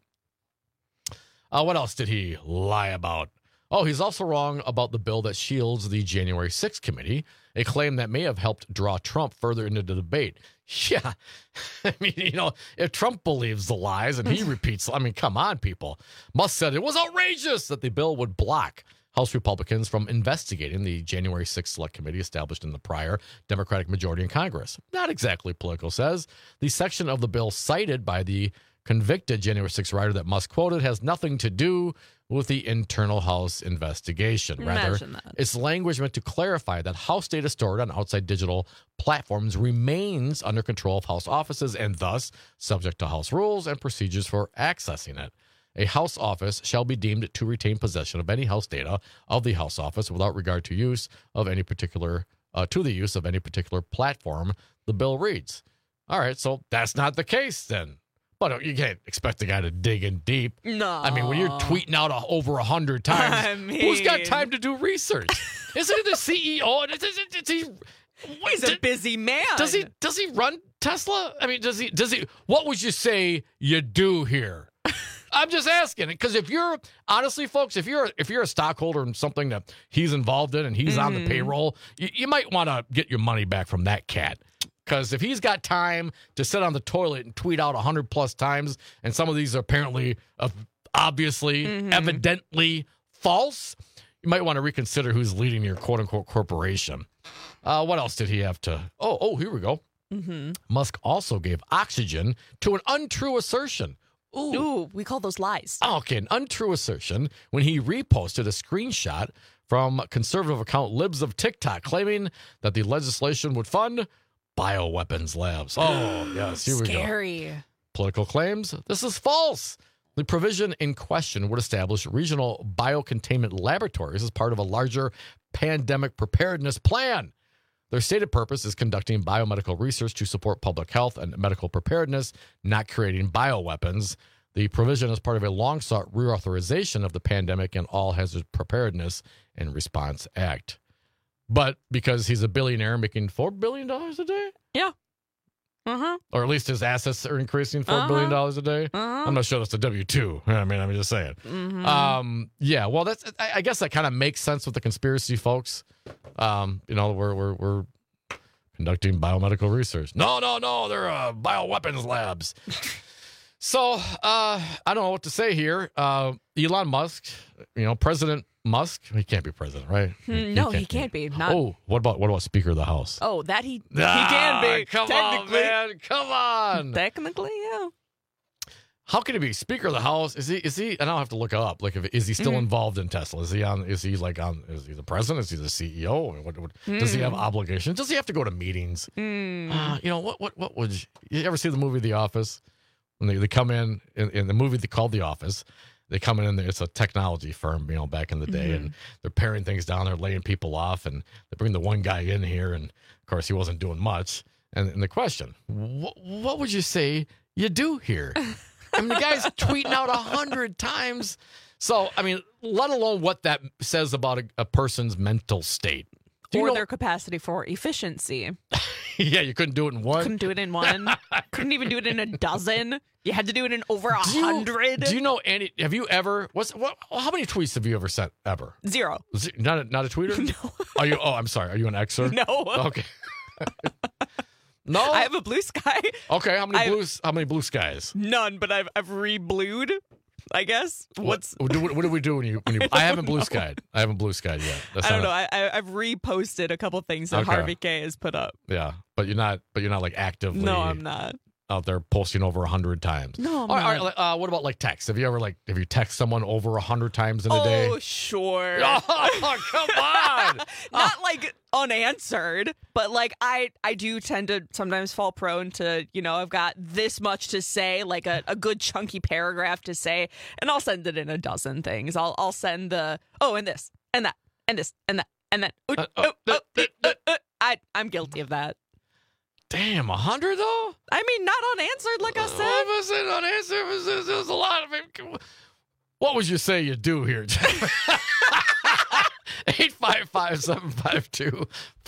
S17: What else did he lie about? Oh, he's also wrong about the bill that shields the January 6th committee, a claim that may have helped draw Trump further into the debate. Yeah. I mean, if Trump believes the lies and he repeats, come on, people. Musk said it was outrageous that the bill would block House Republicans from investigating the January 6th Select Committee established in the prior Democratic majority in Congress. Not exactly, Politico says. The section of the bill cited by the convicted January 6th writer that Musk quoted has nothing to do with the internal House investigation. Rather, it's language meant to clarify that House data stored on outside digital platforms remains under control of House offices and thus subject to House rules and procedures for accessing it. A House office shall be deemed to retain possession of any House data of the House office without regard to use of any particular the use of any particular platform, the bill reads. All right, so that's not the case then. But you can't expect the guy to dig in deep.
S18: No.
S17: I mean, when you're tweeting out over 100 times, who's got time to do research? Isn't he the CEO?
S18: He's a busy man.
S17: Does he run Tesla? I mean, does he? What would you say you do here? I'm just asking, because if you're honestly, folks, if you're a stockholder in something that he's involved in and he's on the payroll, you might want to get your money back from that cat. Because if he's got time to sit on the toilet and tweet out 100+ times, and some of these are apparently, obviously, evidently false, you might want to reconsider who's leading your quote-unquote corporation. What else did he have to... Oh, here we go. Musk also gave oxygen to an untrue assertion.
S18: Ooh, we call those lies.
S17: Okay, an untrue assertion when he reposted a screenshot from conservative account Libs of TikTok claiming that the legislation would fund bioweapons labs. Oh, yes, here we go.
S18: Scary.
S17: Political claims. This is false. The provision in question would establish regional biocontainment laboratories as part of a larger pandemic preparedness plan. Their stated purpose is conducting biomedical research to support public health and medical preparedness, not creating bioweapons. The provision is part of a long-sought reauthorization of the Pandemic and All Hazard Preparedness and Response Act. But because he's a billionaire making $4 billion a day?
S18: Yeah.
S17: Or at least his assets are increasing $4 billion a day? I'm not sure that's a W-2. I mean, I'm just saying. Yeah, well, that's. I guess that kind of makes sense with the conspiracy folks. We're conducting biomedical research. No, they're bioweapons labs. So, I don't know what to say here. Elon Musk, President Musk, he can't be president, right?
S18: No, he can't be.
S17: Oh, what about Speaker of the House?
S18: Oh, that he can be.
S17: Come on, man. Come on.
S18: Technically, yeah.
S17: How can he be Speaker of the House? Is he? I don't have to look it up. Like, is he still involved in Tesla? Is he the president? Is he the CEO? Does he have obligations? Does he have to go to meetings? What would you ever see the movie The Office? When they come in the movie they called The Office, they come in and it's a technology firm, back in the day, and they're paring things down, they're laying people off, and they bring the one guy in here, and of course he wasn't doing much. And the question, what would you say you do here? I mean, the guy's tweeting out 100 times. So, I mean, let alone what that says about a person's mental state.
S18: Or their capacity for efficiency.
S17: Yeah, you couldn't do it in one.
S18: Couldn't do it in one. Couldn't even do it in a dozen. You had to do it in over 100.
S17: Do you know any? Have you ever? How many tweets have you ever sent ever?
S18: 0.
S17: Not a tweeter?
S18: No.
S17: Are you? Oh, I'm sorry. Are you an Xer?
S18: No.
S17: Okay. No?
S18: I have a blue sky.
S17: Okay, how many blue skies?
S18: None, but I've re-blued, I guess.
S17: What do we do when you I haven't blue skied. I haven't blue skied yet.
S18: I don't know. I've reposted a couple things that Harvey K has put up.
S17: Yeah, but you're not like actively.
S18: No, I'm not.
S17: Out there posting over 100 times.
S18: No, I'm
S17: all
S18: not.
S17: right, what about like text? Have you text someone over 100 times in a day?
S18: Oh, sure.
S17: Oh, come on.
S18: Not like unanswered, but like I do tend to sometimes fall prone to, I've got this much to say, like a good chunky paragraph to say, and I'll send it in a dozen things. I'll send and this and that and this and that and then I'm guilty of that.
S17: Damn, 100 though?
S18: I mean, not unanswered, like I said.
S17: If I said unanswered, there's a lot of it. What would you say you do here, Jeff? 855-752-4842,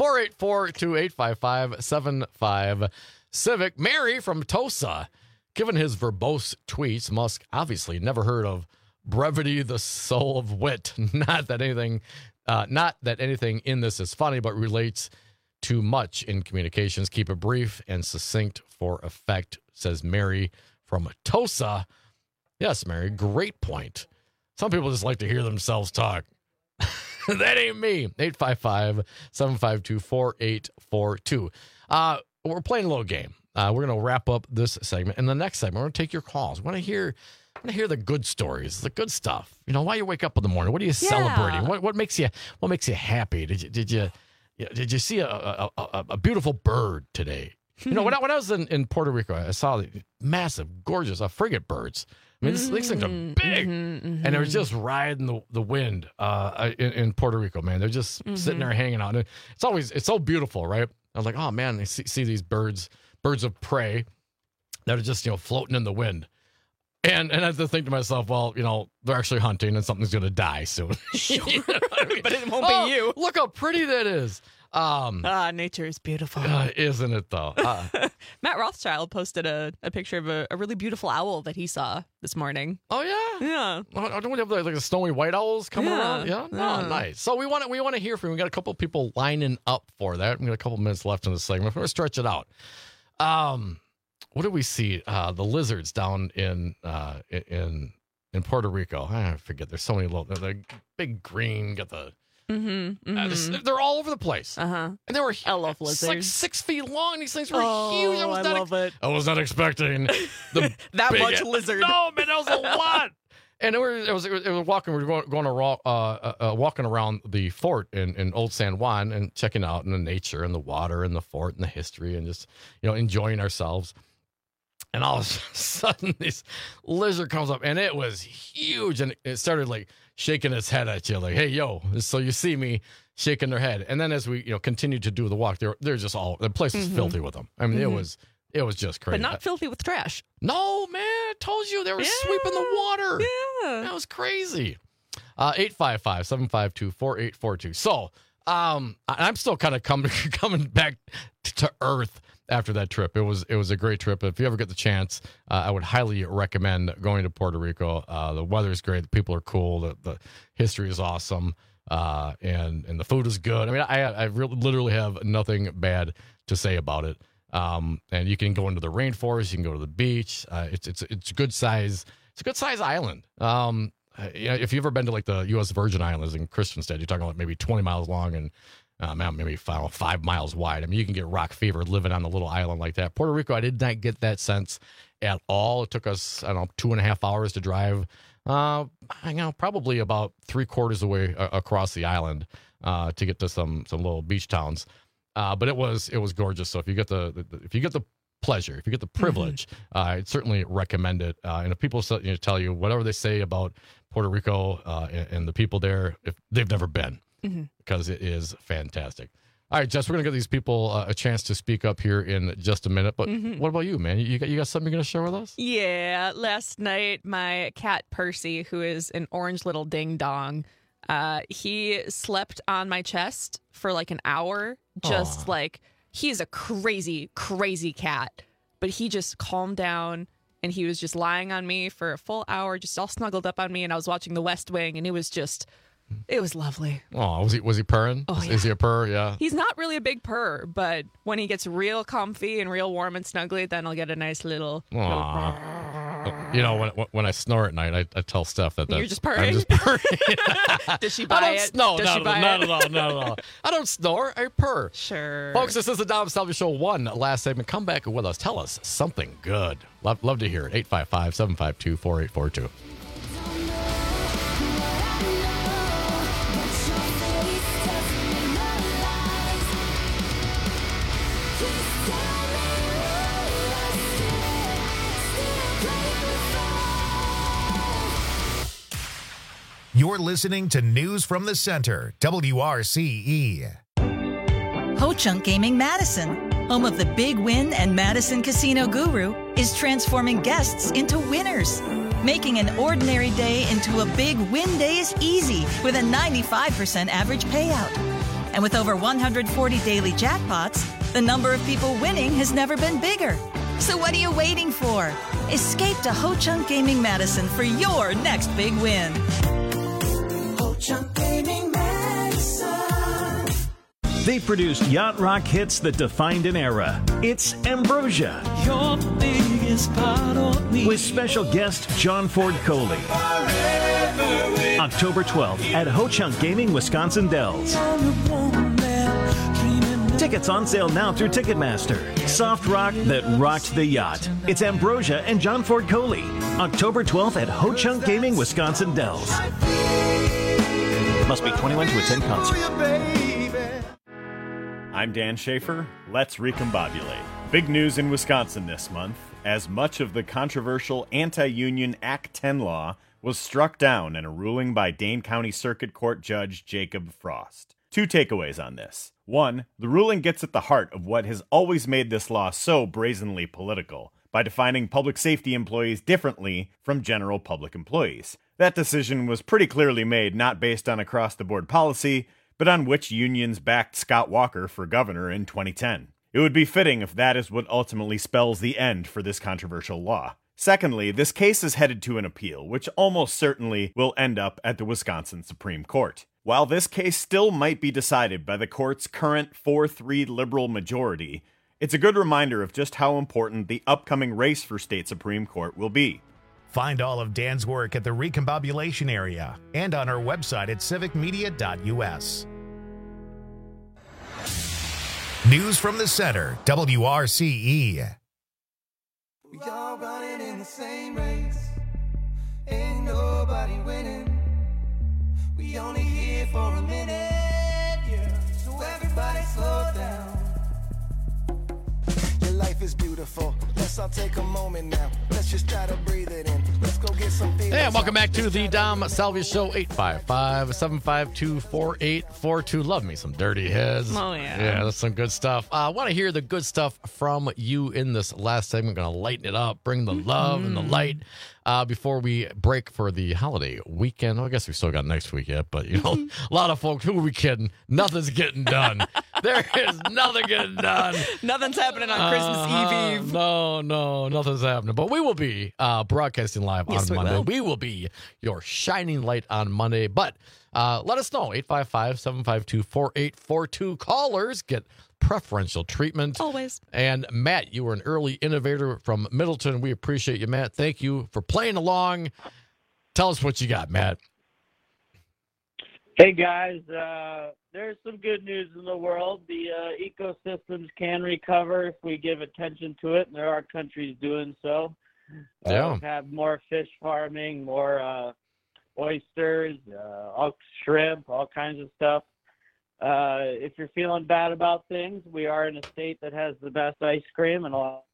S17: 855-755 Civic. Mary from Tosa, given his verbose tweets, Musk obviously never heard of brevity, the soul of wit. Not that anything in this is funny, but relates too much in communications. Keep it brief and succinct for effect, says Mary from Tosa. Yes, Mary, great point. Some people just like to hear themselves talk. That ain't me. 855-752-4842. We're playing a little game. We're going to wrap up this segment. In the next segment, we're going to take your calls. We want to hear the good stories, the good stuff. Why you wake up in the morning? What are you celebrating? What makes you happy? Did you see a beautiful bird today? When I was in Puerto Rico, I saw the massive, gorgeous frigate birds. I mean, these things are big, and they were just riding the wind in Puerto Rico. Man, they're just sitting there hanging out. And it's so beautiful, right? I was like, oh man, I see these birds of prey that are just floating in the wind. And I have to think to myself, well, they're actually hunting and something's going to die soon.
S18: Sure. But it won't be you.
S17: Look how pretty that is.
S18: Nature is beautiful.
S17: Isn't it, though?
S18: Matt Rothschild posted a picture of a really beautiful owl that he saw this morning.
S17: Oh, yeah?
S18: Yeah.
S17: Don't we have like the snowy white owls coming around? Yeah? Oh, nice. So we want to hear from you. We got a couple of people lining up for that. We got a couple minutes left in the segment. We're going to stretch it out. What did we see? The lizards down in Puerto Rico. I forget. There's so many little. They're big green. Got the. They're all over the place.
S18: And
S17: they were.
S18: I love lizards.
S17: Like 6 feet long. These things were huge.
S18: I love it.
S17: I was not expecting
S18: that much lizard.
S17: No, man, that was a lot. And it was walking. We were walking around the fort in Old San Juan and checking out in the nature and the water and the fort and the history and just enjoying ourselves. And all of a sudden, this lizard comes up, and it was huge, and it started like shaking its head at you, like, "Hey, yo!" So you see me shaking their head, and then as we continued to do the walk, they're just the place was filthy with them. I mean, it was just crazy,
S18: but not filthy with trash.
S17: No, man, I told you they were sweeping the water.
S18: Yeah,
S17: that was crazy. 855-752-4842. So, I'm still kind of coming back to earth. After that trip, it was a great trip. If you ever get the chance, I would highly recommend going to Puerto Rico. The weather is great, the people are cool, the history is awesome, and the food is good. I mean, I literally have nothing bad to say about it. And you can go into the rainforest, you can go to the beach. It's a good size. It's a good size island. If you've ever been to like the U.S. Virgin Islands in Christiansted, you're talking like maybe 20 miles long and. Maybe 5 miles wide. I mean, you can get rock fever living on a little island like that. Puerto Rico, I did not get that sense at all. It took us, 2.5 hours to drive, probably about 3/4 away across the island to get to some little beach towns. But it was gorgeous. So if you get the pleasure, if you get the privilege, I'd certainly recommend it. And if people tell you whatever they say about Puerto Rico and the people there, if they've never been. Because it is fantastic. All right, Jess, we're going to give these people a chance to speak up here in just a minute. But what about you, man? You got something you're going to share with us?
S18: Yeah. Last night, my cat, Percy, who is an orange little ding-dong, he slept on my chest for like an hour. Just like, he's a crazy, crazy cat. But he just calmed down, and he was just lying on me for a full hour, just all snuggled up on me. And I was watching The West Wing, and it was just... It was lovely.
S17: Oh, was he purring?
S18: Oh,
S17: Is he a purr? Yeah.
S18: He's not really a big purr, but when he gets real comfy and real warm and snuggly, then I'll get a nice little.
S17: You know, when I snore at night, I tell Steph that
S18: You're just purring?
S17: I'm just purring.
S18: Does she buy it?
S17: No,
S18: Does she buy
S17: not
S18: it?
S17: at all. I don't snore. I purr.
S18: Sure.
S17: Folks, this is the Dom Salvia Show 1 last segment. Come back with us. Tell us something good. Love to hear it. 855-752-4842.
S1: You're listening to News from the Center, WRCE.
S6: Ho-Chunk Gaming Madison, home of the Big Win and Madison Casino Guru, is transforming guests into winners. Making an ordinary day into a big win day is easy with a 95% average payout. And with over 140 daily jackpots, the number of people winning has never been bigger. So what are you waiting for? Escape to Ho-Chunk Gaming Madison for your next big win. Ho-Chunk Gaming Madison.
S7: They produced yacht rock hits that defined an era. It's Ambrosia. Your biggest part of me. With special guest John Ford Coley. October 12th at Ho-Chunk Gaming Wisconsin Dells. Tickets on sale now through Ticketmaster. Soft rock that rocked the yacht. It's Ambrosia and John Ford Coley. October 12th at Ho-Chunk Gaming Wisconsin Dells. Must be 21 to attend concert.
S8: I'm Dan Schaefer. Let's recombobulate. Big news in Wisconsin this month, as much of the controversial anti-union Act 10 law was struck down in a ruling by Dane County Circuit Court Judge Jacob Frost. Two takeaways on this. One, the ruling gets at the heart of what has always made this law so brazenly political, by defining public safety employees differently from general public employees. That decision was pretty clearly made not based on across-the-board policy, but on which unions backed Scott Walker for governor in 2010. It would be fitting if that is what ultimately spells the end for this controversial law. Secondly, this case is headed to an appeal, which almost certainly will end up at the Wisconsin Supreme Court. While this case still might be decided by the court's current 4-3 liberal majority, it's a good reminder of just how important the upcoming race for state Supreme Court will be.
S1: Find all of Dan's work at the Recombobulation area and on our website at civicmedia.us. News from the Center, WRCE.
S13: We all running in the same race. Ain't nobody winning. We only here for a minute, yeah. So everybody slow down. Your life is beautiful. Let's all take a moment now. Let's just try to breathe it in. Let's go get some feelings.
S17: And welcome back to the Dom Salvia Show, 855-752-4842. Love me some dirty heads.
S18: Oh, yeah.
S17: Yeah, that's some good stuff. I want to hear the good stuff from you in this last segment. Going to lighten it up, bring the love and the light before we break for the holiday weekend. Well, I guess we still got next week yet, but, you know, a lot of folks, who are we kidding? Nothing's getting done. There is nothing getting done.
S18: Nothing's happening on Christmas Eve.
S17: No, nothing's happening. But we will be broadcasting live on Monday. We will be your shining light on Monday. But let us know. 855-752-4842. Callers get preferential treatment.
S18: Always.
S17: And Matt, you were an early innovator from Middleton. We appreciate you, Matt. Thank you for playing along. Tell us what you got, Matt.
S14: Hey, guys. There's some good news in the world. The ecosystems can recover if we give attention to it, and there are countries doing so. Have more fish farming, more oysters, all shrimp, all kinds of stuff. If you're feeling bad about things, we are in a state that has the best ice cream and all.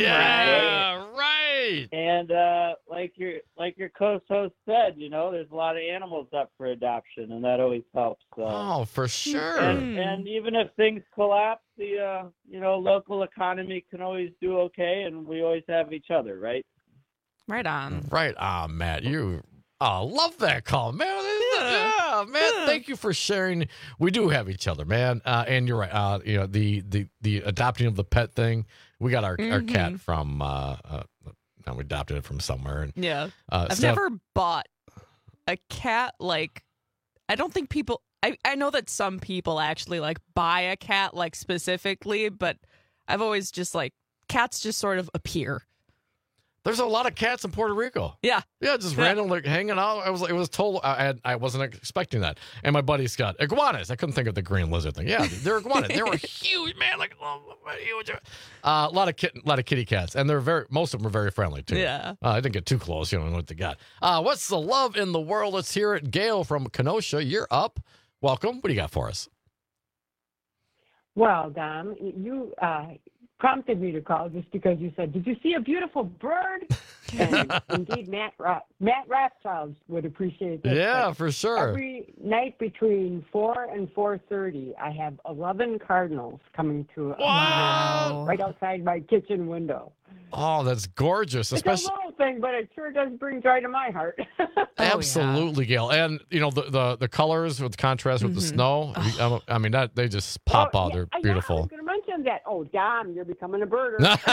S17: Right.
S14: And like your co-host said, you know, there's a lot of animals up for adoption, and that always helps.
S17: Oh, for sure.
S14: And even if things collapse, the local economy can always do okay, and we always have each other, right?
S18: Right on.
S17: Right on, Matt. You love that call, man. Yeah, man. Thank you for sharing. We do have each other, man. And you're right. You know, the adopting of the pet thing. We got our cat from. We adopted it from somewhere. And,
S18: I've never bought a cat like I don't think people. I know that some people actually like buy a cat like specifically, but I've always just like cats just sort of appear.
S17: There's a lot of cats in Puerto Rico.
S18: Yeah.
S17: Yeah, just randomly hanging out. It was total. I wasn't expecting that. And my buddy's got iguanas. I couldn't think of the green lizard thing. Yeah, they're iguanas. They were huge, man. Like huge. A lot of kitty cats, and most of them are very friendly too.
S18: Yeah.
S17: I didn't get too close. You don't know what they got. What's the love in the world? Let's hear it. Gail from Kenosha, you're up. Welcome. What do you got for us?
S12: Well, Dom, you prompted me to call just because you said, "Did you see a beautiful bird?" And indeed, Matt Rothschild would appreciate this.
S17: Yeah, for sure.
S12: Every night between 4 and 4:30, I have 11 cardinals coming to right outside my kitchen window.
S17: Oh, that's gorgeous.
S12: It's a little thing, but it sure does bring joy to my heart.
S17: Absolutely, Gail. And you know the colors with the contrast with the snow. I mean, that they just pop out. They're beautiful.
S12: I was going to mention that. Oh, Dom, you're becoming a birder.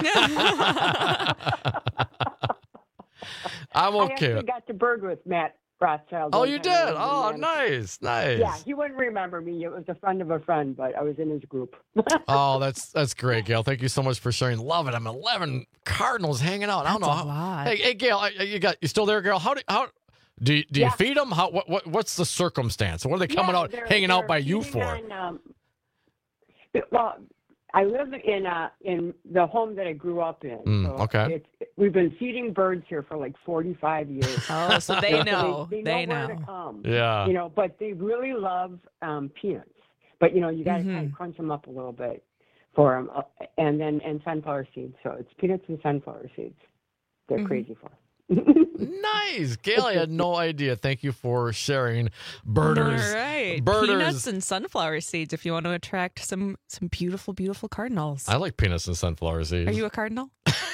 S17: I'm okay.
S12: I actually got to bird with Matt Rothschild.
S17: Oh, you did? Oh, nice.
S12: Yeah, he wouldn't remember me. It was a friend of a friend, but I was in his group.
S17: Oh, that's great, Gail. Thank you so much for sharing. Love it. I'm 11 cardinals hanging out. I don't know.
S18: That's a lot.
S17: Hey, Gail, you still there, Gail? How do you feed them? What's the circumstance? What are they coming out, hanging out by you for?
S12: Well, I live in the home that I grew up in. So
S17: okay.
S12: We've been feeding birds here for like 45 years.
S18: Oh, so they know.
S12: They know where to come.
S17: Yeah.
S12: You know, but they really love peanuts. But, you know, you got to kind of crunch them up a little bit for them. And sunflower seeds. So it's peanuts and sunflower seeds they're crazy for.
S17: Nice. Gail, I had no idea. Thank you for sharing. Birders.
S18: All right.
S17: Birders.
S18: Peanuts and sunflower seeds if you want to attract some beautiful, beautiful cardinals.
S17: I like peanuts and sunflower seeds.
S18: Are you a cardinal?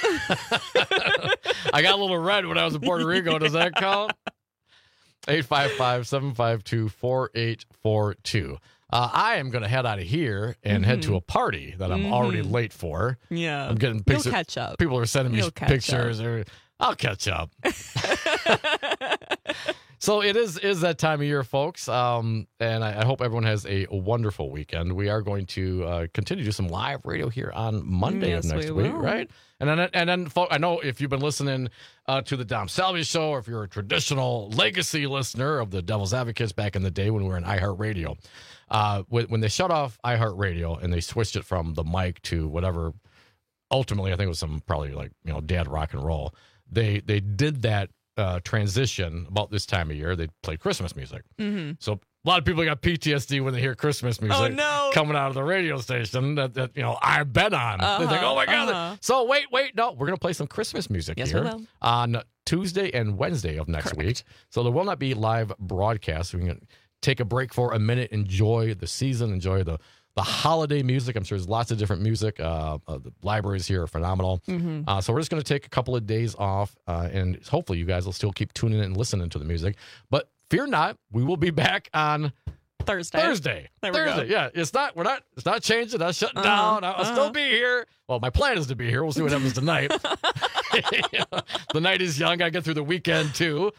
S17: I got a little red when I was in Puerto Rico. Does that count? 855-752-4842. I am going to head out of here and head to a party that I'm already late for.
S18: Yeah.
S17: I'm getting pictures.
S18: You'll catch up.
S17: People are sending me
S18: You'll catch
S17: pictures. I'll catch up. So it is that time of year, folks, and I hope everyone has a wonderful weekend. We are going to continue to do some live radio here on Monday of next week, right? And then, folks, I know if you've been listening to the Dom Salvi Show, or if you're a traditional legacy listener of the Devil's Advocates back in the day when we were in iHeartRadio, when they shut off iHeartRadio and they switched it from the mic to whatever, ultimately I think it was some probably like dad rock and roll. They did that transition about this time of year. They played Christmas music. So a lot of people got PTSD when they hear Christmas music coming out of the radio station that I've been on. They think, oh my God. So wait, no, we're going to play some Christmas music here on Tuesday and Wednesday of next week. So there will not be live broadcasts. We can take a break for a minute, enjoy the season, enjoy the holiday music. I'm sure there's lots of different music. The libraries here are phenomenal. So we're just going to take a couple of days off, and hopefully you guys will still keep tuning in and listening to the music. But fear not, we will be back on Thursday.
S18: There we go.
S17: Yeah, it's not changing. Not shutting down. I'll still be here. Well, my plan is to be here. We'll see what happens tonight. The night is young. I get through the weekend too.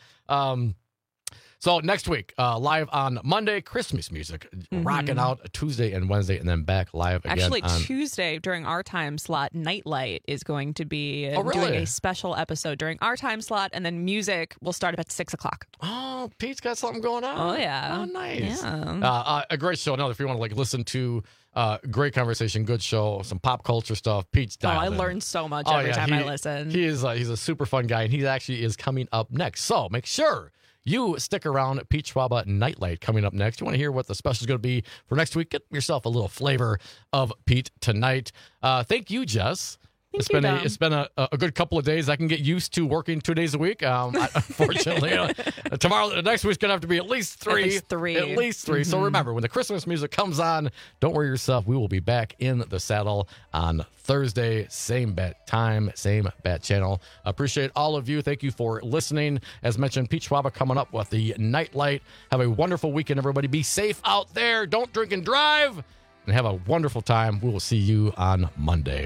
S17: So next week, live on Monday, Christmas music, rocking out Tuesday and Wednesday, and then back live again.
S18: Actually, Tuesday during our time slot, Nightlight is going to be doing a special episode during our time slot, and then music will start up at 6 o'clock.
S17: Oh, Pete's got something going on.
S18: Oh, yeah.
S17: Oh, nice.
S18: Yeah.
S17: A great show. Now, if you want to listen to great conversation, good show, some pop culture stuff, Pete's dialed in.
S18: I learn so much every time I listen.
S17: He's a super fun guy, and he actually is coming up next. So make sure you stick around. Pete Schwaba Nightlight coming up next. You want to hear what the special is going to be for next week? Get yourself a little flavor of Pete tonight. Thank you, Jess. It's been a good couple of days. I can get used to working 2 days a week. Unfortunately, next week's gonna have to be at least three. At least three. So remember, when the Christmas music comes on, don't worry yourself. We will be back in the saddle on Thursday, same bat time, same bat channel. Appreciate all of you. Thank you for listening. As mentioned, Pete Schwaba coming up with the Nightlight. Have a wonderful weekend, everybody. Be safe out there. Don't drink and drive, and have a wonderful time. We will see you on Monday.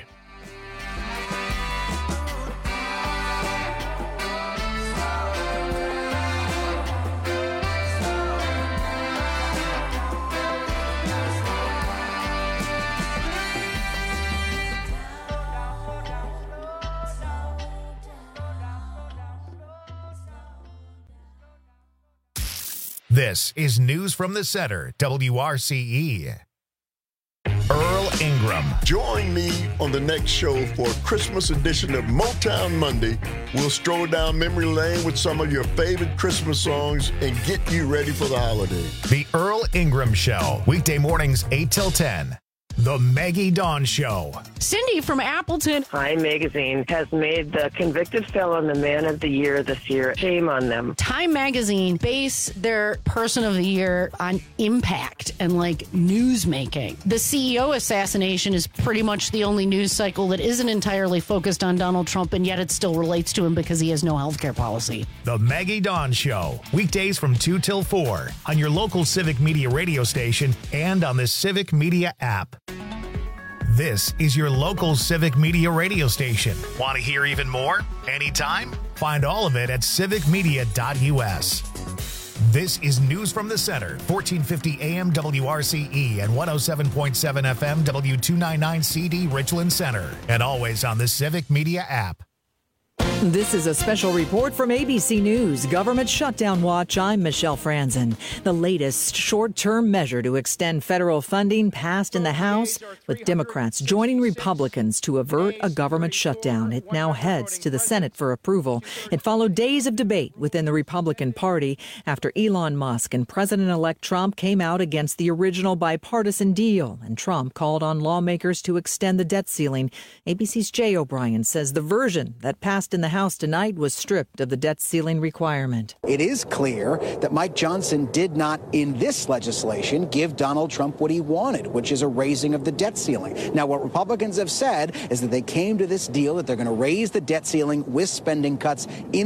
S1: This is News from the Center, WRCE. Earl Ingram.
S10: Join me on the next show for a Christmas edition of Motown Monday. We'll stroll down memory lane with some of your favorite Christmas songs and get you ready for the holiday.
S1: The Earl Ingram Show, weekday mornings 8 till 10. The Maggie Dawn Show.
S24: Cindy from Appleton.
S25: Time Magazine has made the convicted felon the man of the year this year. Shame on them.
S24: Time Magazine base their person of the year on impact and like news making. The CEO assassination is pretty much the only news cycle that isn't entirely focused on Donald Trump, and yet it still relates to him because he has no health care policy.
S1: The Maggie Dawn Show, weekdays from 2 till 4 on your local Civic Media radio station and on the Civic Media app. This is your local Civic Media radio station. Want to hear even more? Anytime? Find all of it at civicmedia.us. This is News from the Center, 1450 AM WRCE and 107.7 FM W299CD Richland Center, and always on the Civic Media app.
S15: This is a special report from ABC News. Government shutdown watch. I'm Michelle Franzen. The latest short-term measure to extend federal funding passed in the House, with Democrats joining Republicans to avert a government shutdown. It now heads to the Senate for approval. It followed days of debate within the Republican Party after Elon Musk and President-elect Trump came out against the original bipartisan deal, and Trump called on lawmakers to extend the debt ceiling. ABC's Jay O'Brien says the version that passed in the House tonight was stripped of the debt ceiling requirement.
S19: It is clear that Mike Johnson did not, in this legislation, give Donald Trump what he wanted, which is a raising of the debt ceiling. Now, what Republicans have said is that they came to this deal that they're going to raise the debt ceiling with spending cuts in